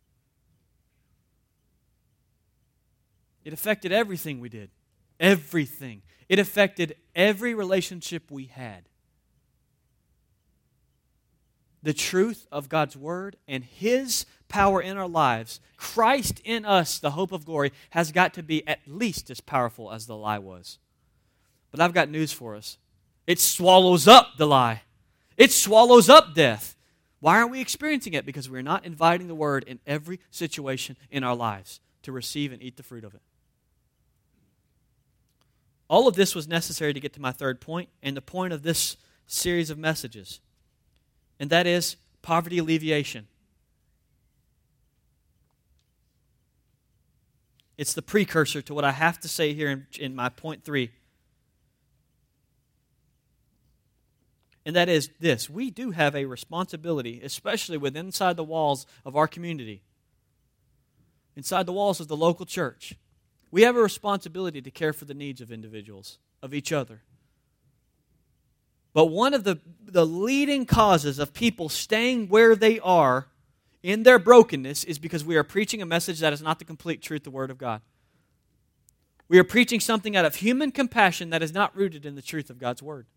It affected everything we did. Everything. It affected every relationship we had. The truth of God's Word and His power in our lives, Christ in us, the hope of glory, has got to be at least as powerful as the lie was. But I've got news for us. It swallows up the lie. It swallows up death. Why aren't we experiencing it? Because we're not inviting the Word in every situation in our lives to receive and eat the fruit of it. All of this was necessary to get to my third point, and the point of this series of messages, and that is poverty alleviation. It's the precursor to what I have to say here in, in my point three. And that is this: we do have a responsibility, especially within inside the walls of our community, inside the walls of the local church. We have a responsibility to care for the needs of individuals, of each other. But one of the, the leading causes of people staying where they are in their brokenness is because we are preaching a message that is not the complete truth, the Word of God. We are preaching something out of human compassion that is not rooted in the truth of God's Word.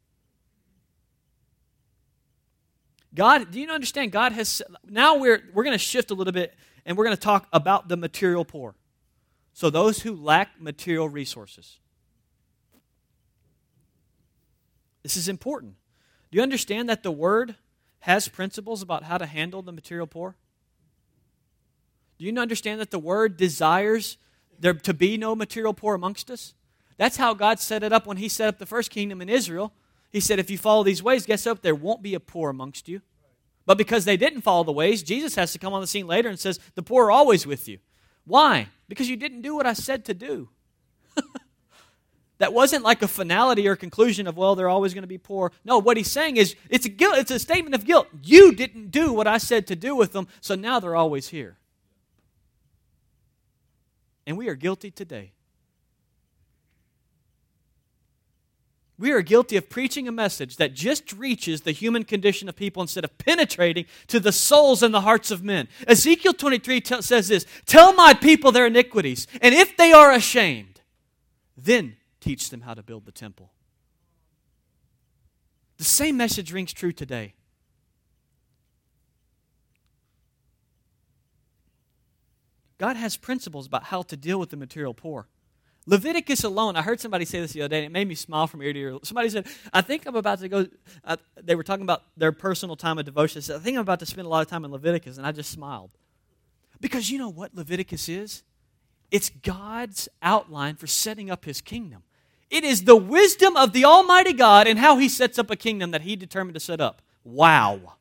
God, do you understand? God has, now we're, we're going to shift a little bit and we're going to talk about the material poor. So those who lack material resources. This is important. Do you understand that the Word has principles about how to handle the material poor? Do you understand that the Word desires there to be no material poor amongst us? That's how God set it up when He set up the first kingdom in Israel. He said, if you follow these ways, guess what? There won't be a poor amongst you. But because they didn't follow the ways, Jesus has to come on the scene later and says, the poor are always with you. Why? Because you didn't do what I said to do. That wasn't like a finality or conclusion of, well, they're always going to be poor. No, what He's saying is, it's a guilt, it's a statement of guilt. You didn't do what I said to do with them, so now they're always here. And we are guilty today. We are guilty of preaching a message that just reaches the human condition of people instead of penetrating to the souls and the hearts of men. Ezekiel twenty-three t- says this, tell my people their iniquities, and if they are ashamed, then teach them how to build the temple. The same message rings true today. God has principles about how to deal with the material poor. Leviticus alone, I heard somebody say this the other day, and it made me smile from ear to ear. Somebody said, I think I'm about to go, uh, they were talking about their personal time of devotion. They said, I think I'm about to spend a lot of time in Leviticus, and I just smiled. Because you know what Leviticus is? It's God's outline for setting up His kingdom. It is the wisdom of the Almighty God and how He sets up a kingdom that He determined to set up. Wow.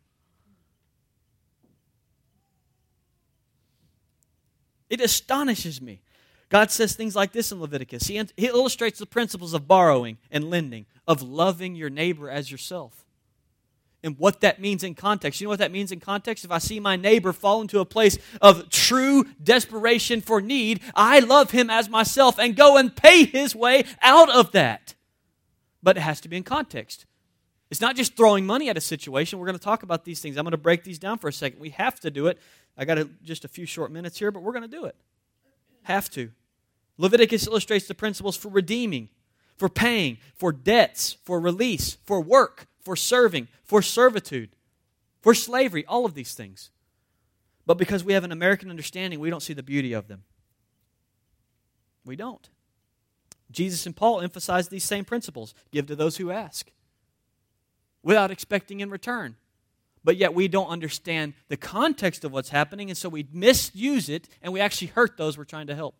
It astonishes me. God says things like this in Leviticus. He, he illustrates the principles of borrowing and lending, of loving your neighbor as yourself. And what that means in context. You know what that means in context? If I see my neighbor fall into a place of true desperation for need, I love him as myself and go and pay his way out of that. But it has to be in context. It's not just throwing money at a situation. We're going to talk about these things. I'm going to break these down for a second. We have to do it. I got a, just a few short minutes here, but we're going to do it. Have to. Leviticus illustrates the principles for redeeming, for paying, for debts, for release, for work, for serving, for servitude, for slavery, all of these things. But because we have an American understanding, we don't see the beauty of them. We don't. Jesus and Paul emphasize these same principles. Give to those who ask, without expecting in return. But yet we don't understand the context of what's happening, and so we misuse it, and we actually hurt those we're trying to help.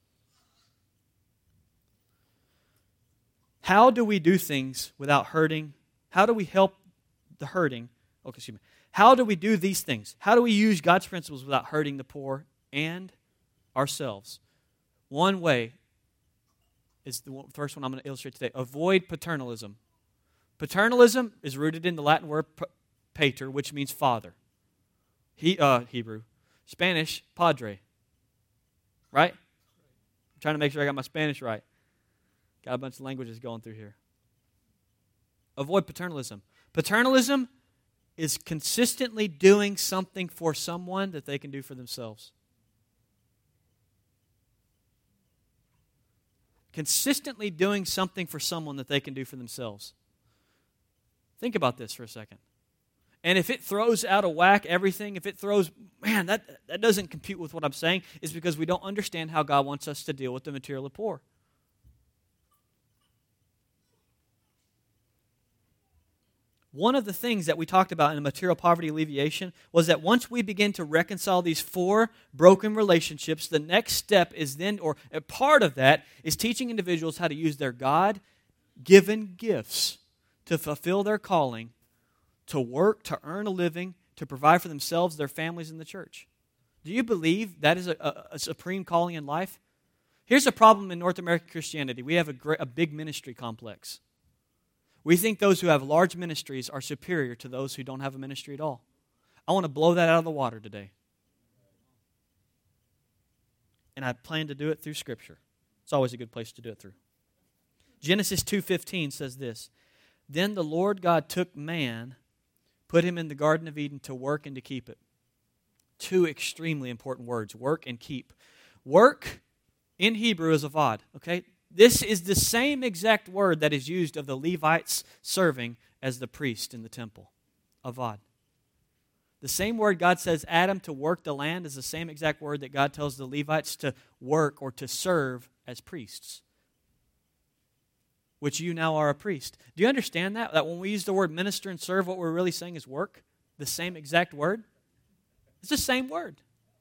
How do we do things without hurting? How do we help the hurting? Okay, excuse me. How do we do these things? How do we use God's principles without hurting the poor and ourselves? One way is the first one I'm going to illustrate today. Avoid paternalism. Paternalism is rooted in the Latin word pater, which means father. He, uh, Hebrew. Spanish, padre. Right? I'm trying to make sure I got my Spanish right. Got a bunch of languages going through here. Avoid paternalism. Paternalism is consistently doing something for someone that they can do for themselves. Consistently doing something for someone that they can do for themselves. Think about this for a second. And if it throws out of whack everything, if it throws, man, that, that doesn't compute with what I'm saying, it's because we don't understand how God wants us to deal with the materially poor. One of the things that we talked about in material poverty alleviation was that once we begin to reconcile these four broken relationships, the next step is then, or a part of that, is teaching individuals how to use their God-given gifts to fulfill their calling, to work, to earn a living, to provide for themselves, their families, and the church. Do you believe that is a, a, a supreme calling in life? Here's a problem in North American Christianity. We have a, great, a big ministry complex. We think those who have large ministries are superior to those who don't have a ministry at all. I want to blow that out of the water today. And I plan to do it through Scripture. It's always a good place to do it through. Genesis two fifteen says this, "Then the Lord God took man, put him in the Garden of Eden to work and to keep it." Two extremely important words, work and keep. Work in Hebrew is avad, okay? This is the same exact word that is used of the Levites serving as the priest in the temple. Avad. The same word God says Adam to work the land is the same exact word that God tells the Levites to work or to serve as priests. Which you now are a priest. Do you understand that? That when we use the word minister and serve, what we're really saying is work? the same exact word? It's the same word.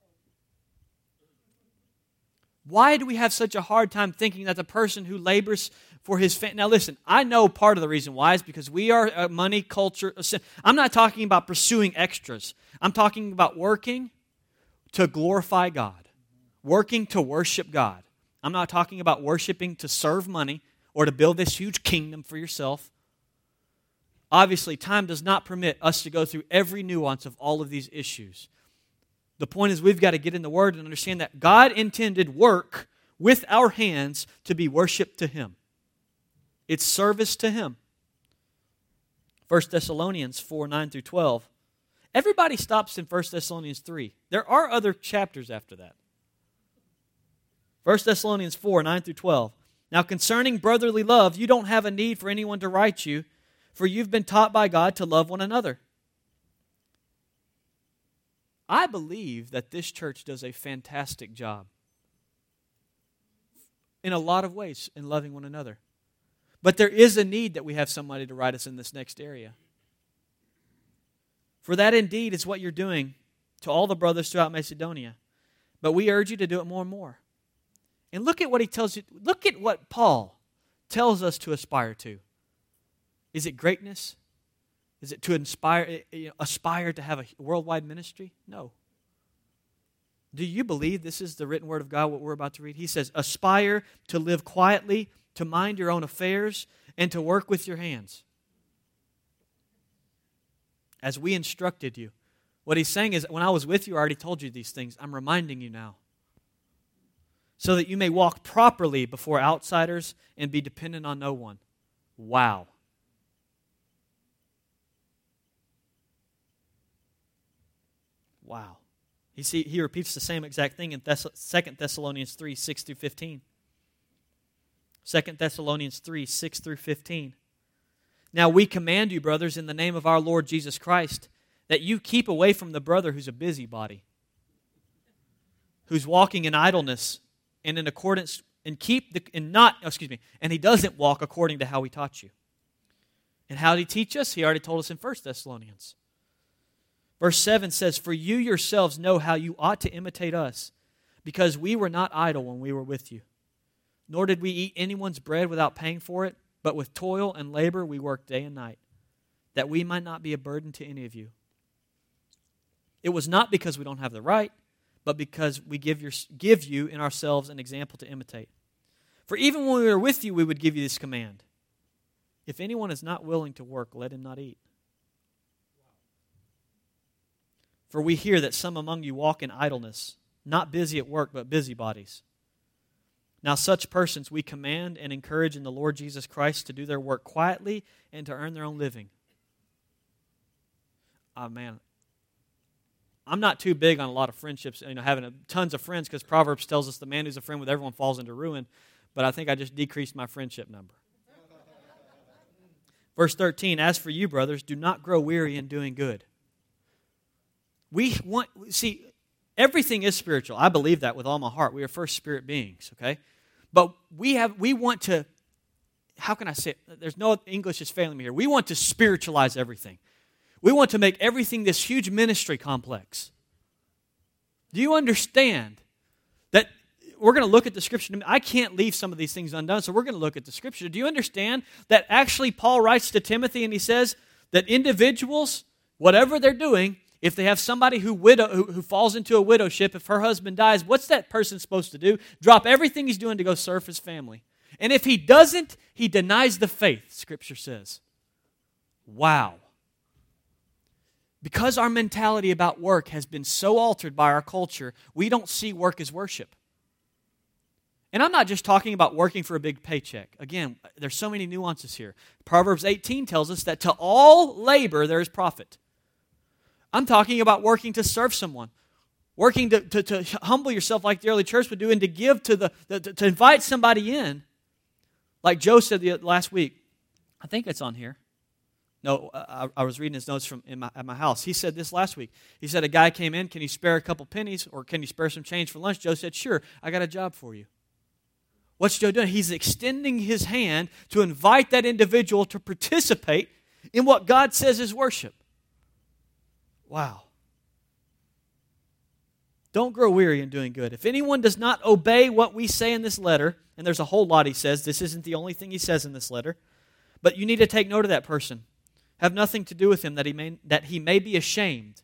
Why do we have such a hard time thinking that the person who labors for his family... Now listen, I know part of the reason why is because we are a money culture. I'm not talking about pursuing extras. I'm talking about working to glorify God. Working to worship God. I'm not talking about worshiping to serve money or to build this huge kingdom for yourself. Obviously, time does not permit us to go through every nuance of all of these issues. The point is we've got to get in the Word and understand that God intended work with our hands to be worship to Him. It's service to Him. First Thessalonians four, nine through twelve. Everybody stops in First Thessalonians three. There are other chapters after that. First Thessalonians four, nine through twelve. Now concerning brotherly love, you don't have a need for anyone to write you, for you've been taught by God to love one another. I believe that this church does a fantastic job in a lot of ways in loving one another. But there is a need that we have somebody to write us in this next area. For that indeed is what you're doing to all the brothers throughout Macedonia. But we urge you to do it more and more. And look at what he tells you. Look at what Paul tells us to aspire to. Is it greatness? Is it to inspire, aspire to have a worldwide ministry? No. Do you believe this is the written word of God, what we're about to read? He says, aspire to live quietly, to mind your own affairs, and to work with your hands. As we instructed you. What he's saying is, when I was with you, I already told you these things. I'm reminding you now. So that you may walk properly before outsiders and be dependent on no one. Wow. Wow. You see, he repeats the same exact thing in Thess- Second Thessalonians three, six through fifteen. Second Thessalonians three, six through fifteen. Now we command you, brothers, in the name of our Lord Jesus Christ, that you keep away from the brother who's a busybody, who's walking in idleness and in accordance, and keep the, and not, oh, excuse me, and he doesn't walk according to how he taught you. And how did he teach us? He already told us in First Thessalonians. Verse seven says, for you yourselves know how you ought to imitate us, because we were not idle when we were with you. Nor did we eat anyone's bread without paying for it, but with toil and labor we worked day and night, that we might not be a burden to any of you. It was not because we don't have the right, but because we give, your, give you in ourselves an example to imitate. For even when we were with you, we would give you this command. If anyone is not willing to work, let him not eat. For we hear that some among you walk in idleness, not busy at work, but busybodies. Now such persons we command and encourage in the Lord Jesus Christ to do their work quietly and to earn their own living. Oh man, I'm not too big on a lot of friendships, you know, having a, tons of friends, because Proverbs tells us the man who's a friend with everyone falls into ruin, but I think I just decreased my friendship number. Verse thirteen, as for you, brothers, do not grow weary in doing good. We want, see, everything is spiritual. I believe that with all my heart. We are first spirit beings, okay? But we have, we want to, how can I say it? There's no, English is failing me here. We want to spiritualize everything. We want to make everything this huge ministry complex. Do you understand that we're going to look at the Scripture? I can't leave some of these things undone, so we're going to look at the Scripture. Do you understand that actually Paul writes to Timothy and he says that individuals, whatever they're doing, if they have somebody who, widow, who, who falls into a widowship, if her husband dies, what's that person supposed to do? Drop everything he's doing to go serve his family. And if he doesn't, he denies the faith, Scripture says. Wow. Because our mentality about work has been so altered by our culture, we don't see work as worship. And I'm not just talking about working for a big paycheck. Again, there's so many nuances here. Proverbs eighteen tells us that to all labor there is profit. I'm talking about working to serve someone, working to, to, to humble yourself like the early church would do, and to give to the, the to invite somebody in. Like Joe said the last week, I think it's on here. No, I, I was reading his notes from in my, at my house. He said this last week. He said a guy came in, can you spare a couple pennies or can you spare some change for lunch? Joe said, sure, I got a job for you. What's Joe doing? He's extending his hand to invite that individual to participate in what God says is worship. Wow. Don't grow weary in doing good. If anyone does not obey what we say in this letter, and there's a whole lot he says, this isn't the only thing he says in this letter, but you need to take note of that person. Have nothing to do with him that he may, that he may be ashamed.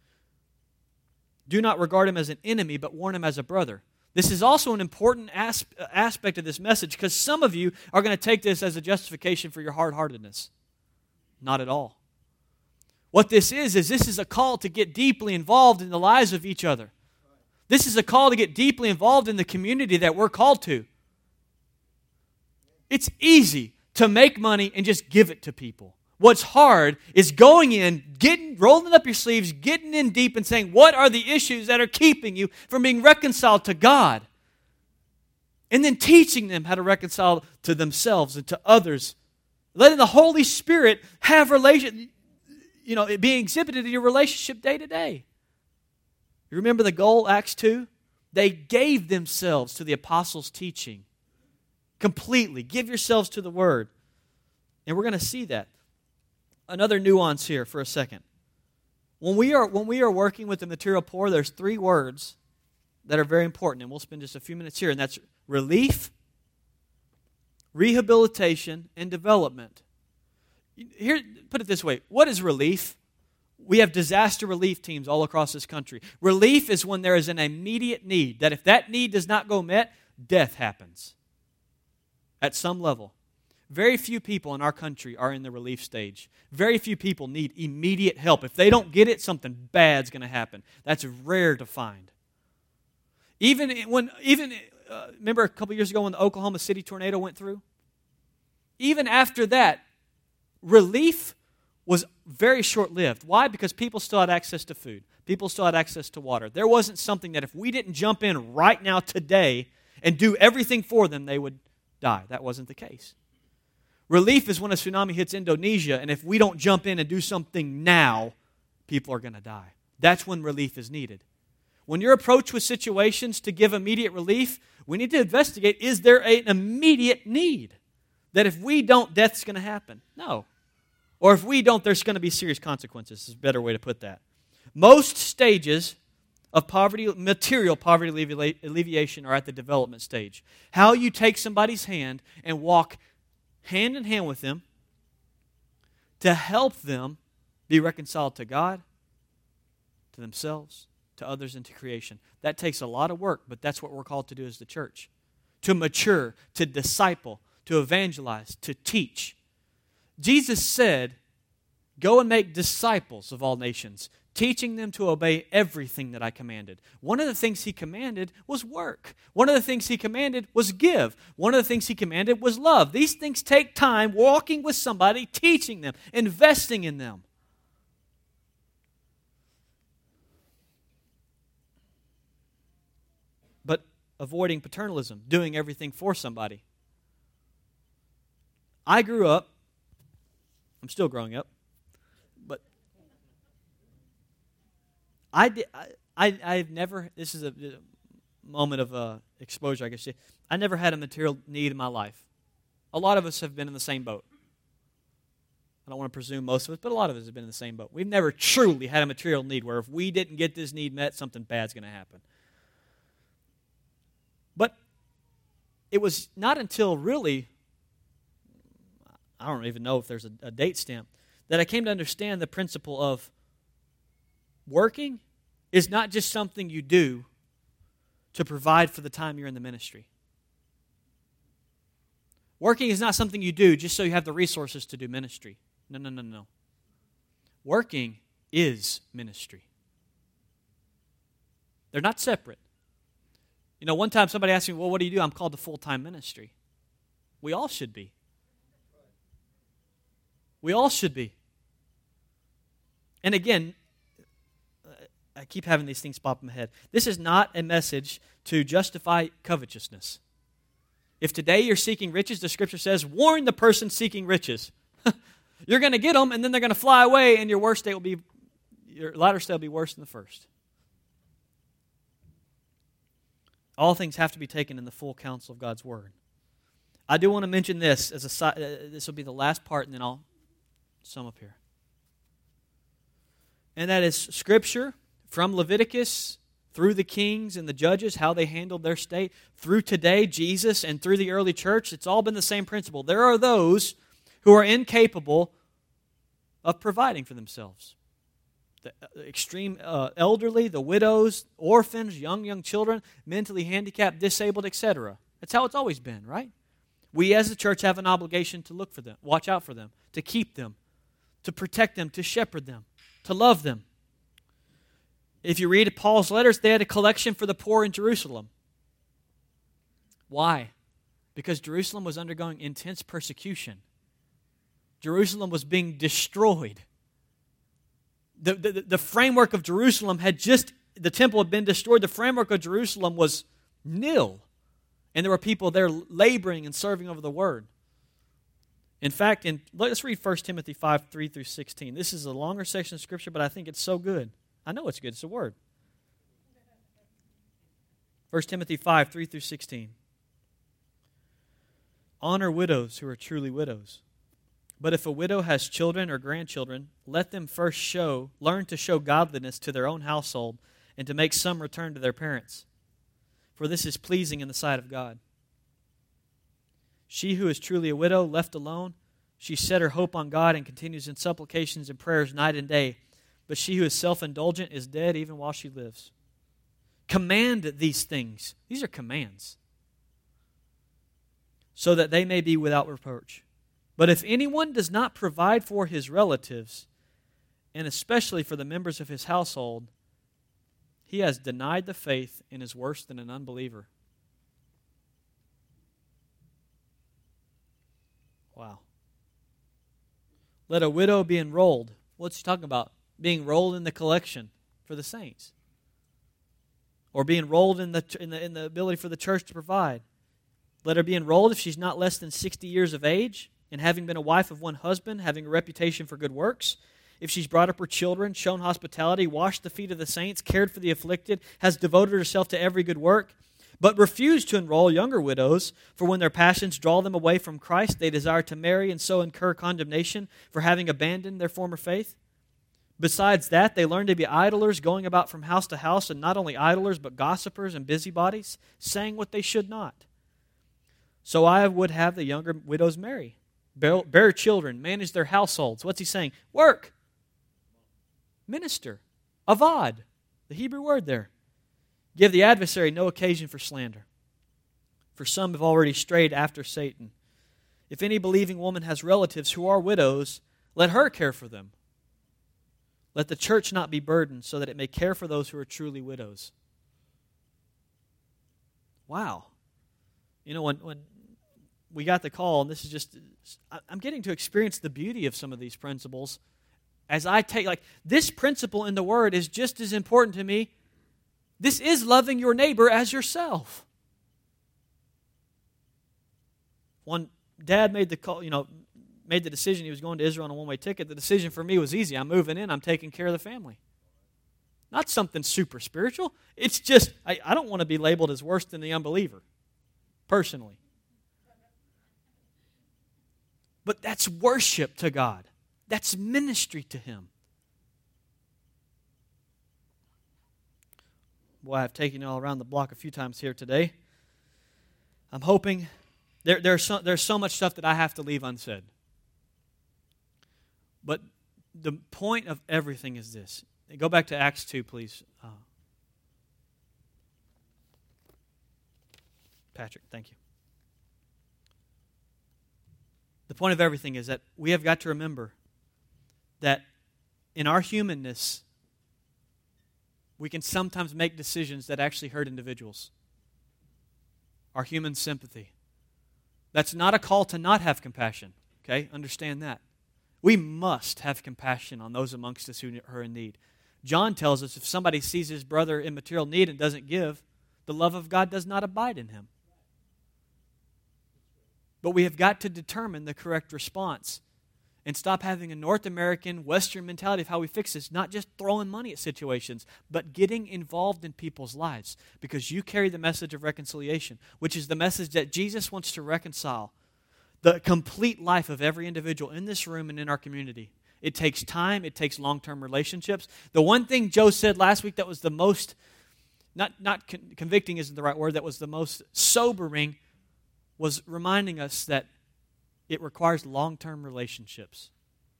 Do not regard him as an enemy, but warn him as a brother. This is also an important as- aspect of this message because some of you are going to take this as a justification for your hard-heartedness. Not at all. What this is, is this is a call to get deeply involved in the lives of each other. This is a call to get deeply involved in the community that we're called to. It's easy to make money and just give it to people. What's hard is going in, getting, rolling up your sleeves, getting in deep and saying, what are the issues that are keeping you from being reconciled to God? And then teaching them how to reconcile to themselves and to others. Letting the Holy Spirit have relation, you know, it being exhibited in your relationship day to day. You remember the goal, Acts two? They gave themselves to the apostles' teaching. Completely. Give yourselves to the Word. And we're going to see that. Another nuance here for a second. When we are when we are working with the material poor, there's three words that are very important, and we'll spend just a few minutes here, and that's relief, rehabilitation, and development. Here, put it this way. What is relief? We have disaster relief teams all across this country. Relief is when there is an immediate need, that if that need does not go met, death happens at some level. Very few people in our country are in the relief stage. Very few people need immediate help. If they don't get it, something bad's going to happen. That's rare to find. Even when, even uh, remember a couple years ago when the Oklahoma City tornado went through? Even after that, relief was very short-lived. Why? Because people still had access to food. People still had access to water. There wasn't something that if we didn't jump in right now today and do everything for them, they would die. That wasn't the case. Relief is when a tsunami hits Indonesia, and if we don't jump in and do something now, people are going to die. That's when relief is needed. When you're approached with situations to give immediate relief, we need to investigate, is there an immediate need? That if we don't, death's going to happen? No. Or if we don't, there's going to be serious consequences. Is a better way to put that. Most stages of poverty, material poverty alleviation are at the development stage. How you take somebody's hand and walk hand in hand with them to help them be reconciled to God, to themselves, to others, and to creation. That takes a lot of work, but that's what we're called to do as the church. To mature, to disciple, to evangelize, to teach. Jesus said, go and make disciples of all nations, teaching them to obey everything that I commanded. One of the things he commanded was work. One of the things he commanded was give. One of the things he commanded was love. These things take time, walking with somebody, teaching them, investing in them. But avoiding paternalism, doing everything for somebody. I grew up, I'm still growing up, but I did, I, I, I've never, this is a, a moment of uh, exposure, I guess. I never had a material need in my life. A lot of us have been in the same boat. I don't want to presume most of us, but a lot of us have been in the same boat. We've never truly had a material need where if we didn't get this need met, something bad's going to happen. But it was not until really, I don't even know if there's a, a date stamp, that I came to understand the principle of working is not just something you do to provide for the time you're in the ministry. Working is not something you do just so you have the resources to do ministry. No, no, no, no. Working is ministry. They're not separate. You know, one time somebody asked me, well, what do you do? I'm called to full-time ministry. We all should be. We all should be. And again, I keep having these things pop in my head. This is not a message to justify covetousness. If today you're seeking riches, the Scripture says, warn the person seeking riches. You're going to get them, and then they're going to fly away, and your worst day will be, your latter state will be worse than the first. All things have to be taken in the full counsel of God's Word. I do want to mention this as a side. Uh, this will be the last part, and then I'll sum up here. And that is Scripture from Leviticus through the kings and the judges, how they handled their state, through today, Jesus, and through the early church. It's all been the same principle. There are those who are incapable of providing for themselves. The extreme uh, elderly, the widows, orphans, young, young children, mentally handicapped, disabled, et cetera. That's how it's always been, right? We as a church have an obligation to look for them, watch out for them, to keep them, to protect them, to shepherd them, to love them. If you read Paul's letters, they had a collection for the poor in Jerusalem. Why? Because Jerusalem was undergoing intense persecution. Jerusalem was being destroyed. The, the, the framework of Jerusalem had just, the temple had been destroyed. The framework of Jerusalem was nil. And there were people there laboring and serving over the word. In fact, in, let's read First Timothy five, three through sixteen. This is a longer section of Scripture, but I think it's so good. I know it's good. It's a word. First Timothy five, three through sixteen. Honor widows who are truly widows. But if a widow has children or grandchildren, let them first show, learn to show godliness to their own household and to make some return to their parents. For this is pleasing in the sight of God. She who is truly a widow, left alone, she set her hope on God and continues in supplications and prayers night and day. But she who is self-indulgent is dead even while she lives. Command these things. These are commands. So that they may be without reproach. But if anyone does not provide for his relatives, and especially for the members of his household, he has denied the faith and is worse than an unbeliever. Wow. Let a widow be enrolled. What's he talking about? Being enrolled in the collection for the saints. Or be enrolled in the, in the, in the ability for the church to provide. Let her be enrolled if she's not less than sixty years of age, and having been a wife of one husband, having a reputation for good works. If she's brought up her children, shown hospitality, washed the feet of the saints, cared for the afflicted, has devoted herself to every good work, but refused to enroll younger widows, for when their passions draw them away from Christ, they desire to marry and so incur condemnation for having abandoned their former faith. Besides that, they learn to be idlers, going about from house to house, and not only idlers, but gossipers and busybodies, saying what they should not. So I would have the younger widows marry, bear, bear children, manage their households. What's he saying? Work. Minister. Avad, the Hebrew word there. Give the adversary no occasion for slander. For some have already strayed after Satan. If any believing woman has relatives who are widows, let her care for them. Let the church not be burdened, so that it may care for those who are truly widows. Wow. You know, when, when we got the call, and this is just, I'm getting to experience the beauty of some of these principles. As I take, like, this principle in the Word is just as important to me. This is loving your neighbor as yourself. One dad made the call, you know, made the decision he was going to Israel on a one-way ticket. The decision for me was easy. I'm moving in. I'm taking care of the family. Not something super spiritual. It's just, I, I don't want to be labeled as worse than the unbeliever, personally. But that's worship to God. That's ministry to Him. Boy, I've taken you all around the block a few times here today. I'm hoping, there, there's, so, there's so much stuff that I have to leave unsaid. But the point of everything is this. Go back to Acts two, please. Uh, Patrick, thank you. The point of everything is that we have got to remember that in our humanness, we can sometimes make decisions that actually hurt individuals. Our human sympathy. That's not a call to not have compassion. Okay? Understand that. We must have compassion on those amongst us who are in need. John tells us if somebody sees his brother in material need and doesn't give, the love of God does not abide in him. But we have got to determine the correct response and stop having a North American, Western mentality of how we fix this, not just throwing money at situations, but getting involved in people's lives, because you carry the message of reconciliation, which is the message that Jesus wants to reconcile the complete life of every individual in this room and in our community. It takes time. It takes long-term relationships. The one thing Joe said last week that was the most, not, not con- convicting isn't the right word, that was the most sobering, was reminding us that it requires long-term relationships.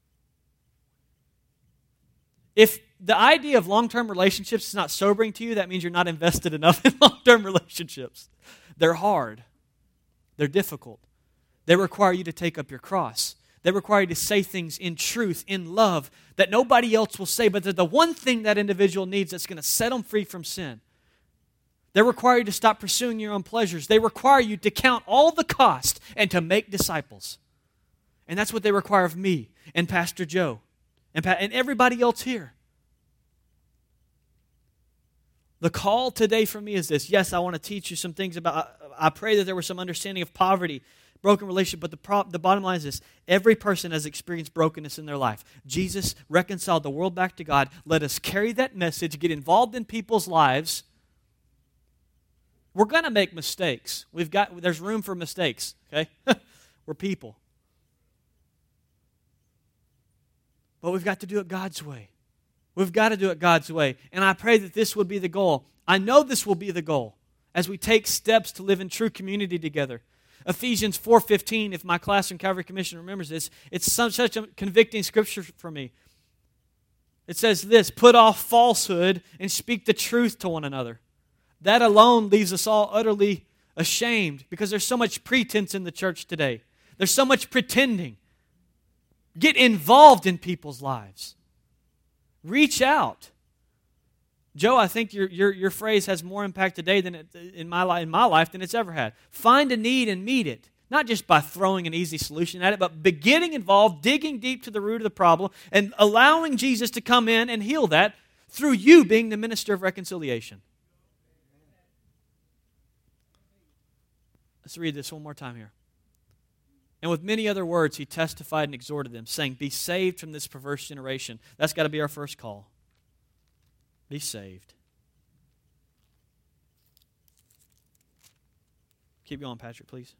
If the idea of long-term relationships is not sobering to you, that means you're not invested enough in long-term relationships. They're hard. They're difficult. They require you to take up your cross. They require you to say things in truth, in love, that nobody else will say, but they're the one thing that individual needs that's going to set them free from sin. They require you to stop pursuing your own pleasures. They require you to count all the cost and to make disciples. And that's what they require of me and Pastor Joe and, pa- and everybody else here. The call today for me is this. Yes, I want to teach you some things about, I, I pray that there was some understanding of poverty, broken relationship, but the, pro, the bottom line is this. Every person has experienced brokenness in their life. Jesus reconciled the world back to God. Let us carry that message, get involved in people's lives. We're going to make mistakes. We've got, there's room for mistakes, okay? We're people. But we've got to do it God's way. We've got to do it God's way. And I pray that this would be the goal. I know this will be the goal as we take steps to live in true community together. Ephesians four fifteen, if my class in Calvary Commission remembers this, it's some, such a convicting scripture for me. It says this, put off falsehood and speak the truth to one another. That alone leaves us all utterly ashamed because there's so much pretense in the church today. There's so much pretending. Get involved in people's lives. Reach out. Joe, I think your, your, your phrase has more impact today than it, in, my li- in my life than it's ever had. Find a need and meet it. Not just by throwing an easy solution at it, but be getting involved, digging deep to the root of the problem, and allowing Jesus to come in and heal that through you being the minister of reconciliation. Let's read this one more time here. And with many other words, he testified and exhorted them, saying, be saved from this perverse generation. That's got to be our first call. Be saved. Keep going, Patrick, please.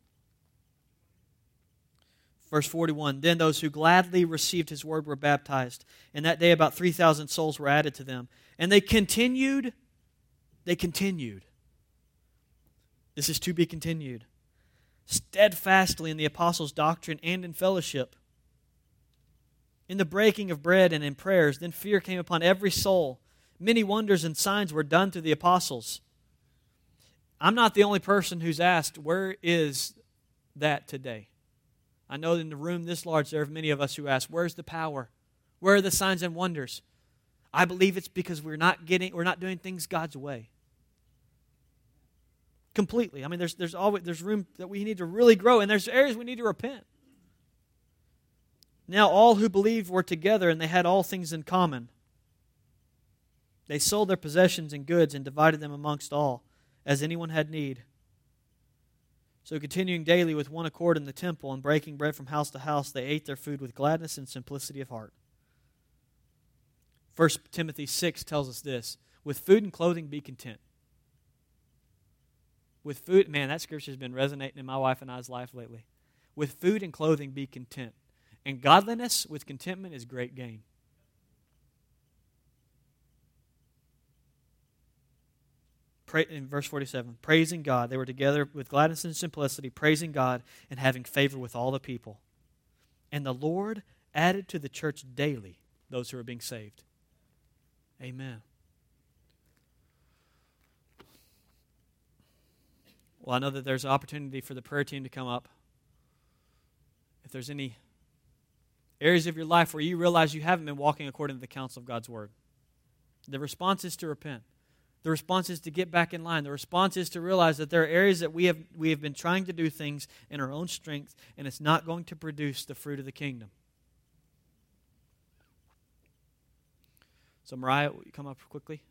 Verse forty-one, then those who gladly received his word were baptized, and that day about three thousand souls were added to them. And they continued, they continued. This is to be continued. Steadfastly in the apostles' doctrine and in fellowship, in the breaking of bread and in prayers. Then fear came upon every soul. Many wonders and signs were done through the apostles. I'm not the only person who's asked, where is that today? I know in the room this large there are many of us who ask, where's the power? Where are the signs and wonders? I believe it's because we're not getting, we're not doing things God's way. Completely. I mean, there's there's always there's room that we need to really grow, and there's areas we need to repent. Now all who believed were together, and they had all things in common. They sold their possessions and goods and divided them amongst all, as anyone had need. So continuing daily with one accord in the temple and breaking bread from house to house, they ate their food with gladness and simplicity of heart. First Timothy six tells us this, with food and clothing be content. With food, man, that scripture has been resonating in my wife and I's life lately. With food and clothing be content. And godliness with contentment is great gain. Pray, in verse forty-seven, praising God. They were together with gladness and simplicity, praising God and having favor with all the people. And the Lord added to the church daily those who are being saved. Amen. Well, I know that there's an opportunity for the prayer team to come up. If there's any areas of your life where you realize you haven't been walking according to the counsel of God's Word, the response is to repent. The response is to get back in line. The response is to realize that there are areas that we have we have been trying to do things in our own strength, and it's not going to produce the fruit of the kingdom. So, Mariah, will you come up quickly?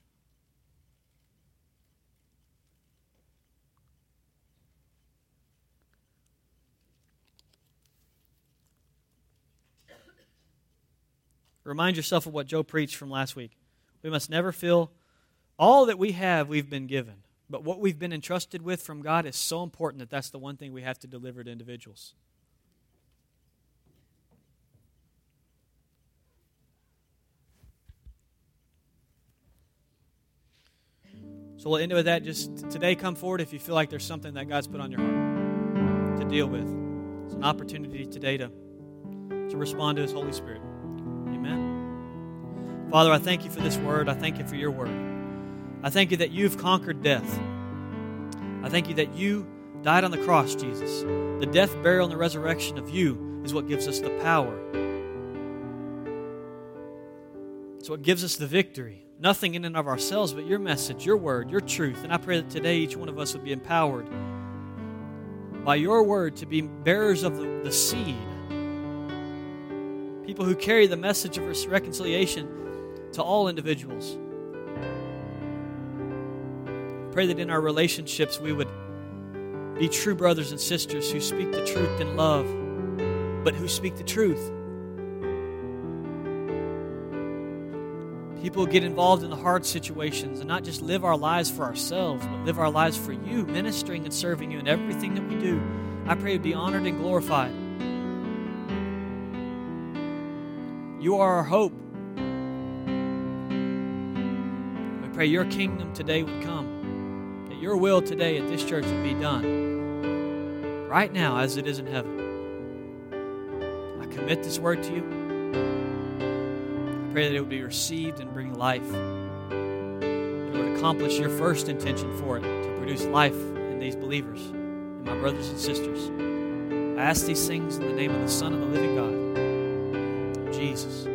Remind yourself of what Joe preached from last week. We must never feel all that we have, we've been given. But what we've been entrusted with from God is so important that that's the one thing we have to deliver to individuals. So we'll end with that. Just today, come forward if you feel like there's something that God's put on your heart to deal with. It's an opportunity today to, to respond to His Holy Spirit. Amen. Father, I thank you for this word. I thank you for your word. I thank you that you've conquered death. I thank you that you died on the cross, Jesus. The death, burial, and the resurrection of you is what gives us the power. It's what gives us the victory. Nothing in and of ourselves, but your message, your word, your truth. And I pray that today each one of us would be empowered by your word to be bearers of the, the seed. People who carry the message of reconciliation to all individuals. Pray that in our relationships we would be true brothers and sisters who speak the truth in love, but who speak the truth. People get involved in the hard situations and not just live our lives for ourselves, but live our lives for you, ministering and serving you in everything that we do. I pray to be honored and glorified. You are our hope. We pray your kingdom today would come, that your will today at this church would be done right now as it is in heaven. I commit this word to you. Pray that it would be received and bring life. It would accomplish your first intention for it, to produce life in these believers, in my brothers and sisters. I ask these things in the name of the Son of the living God, Jesus.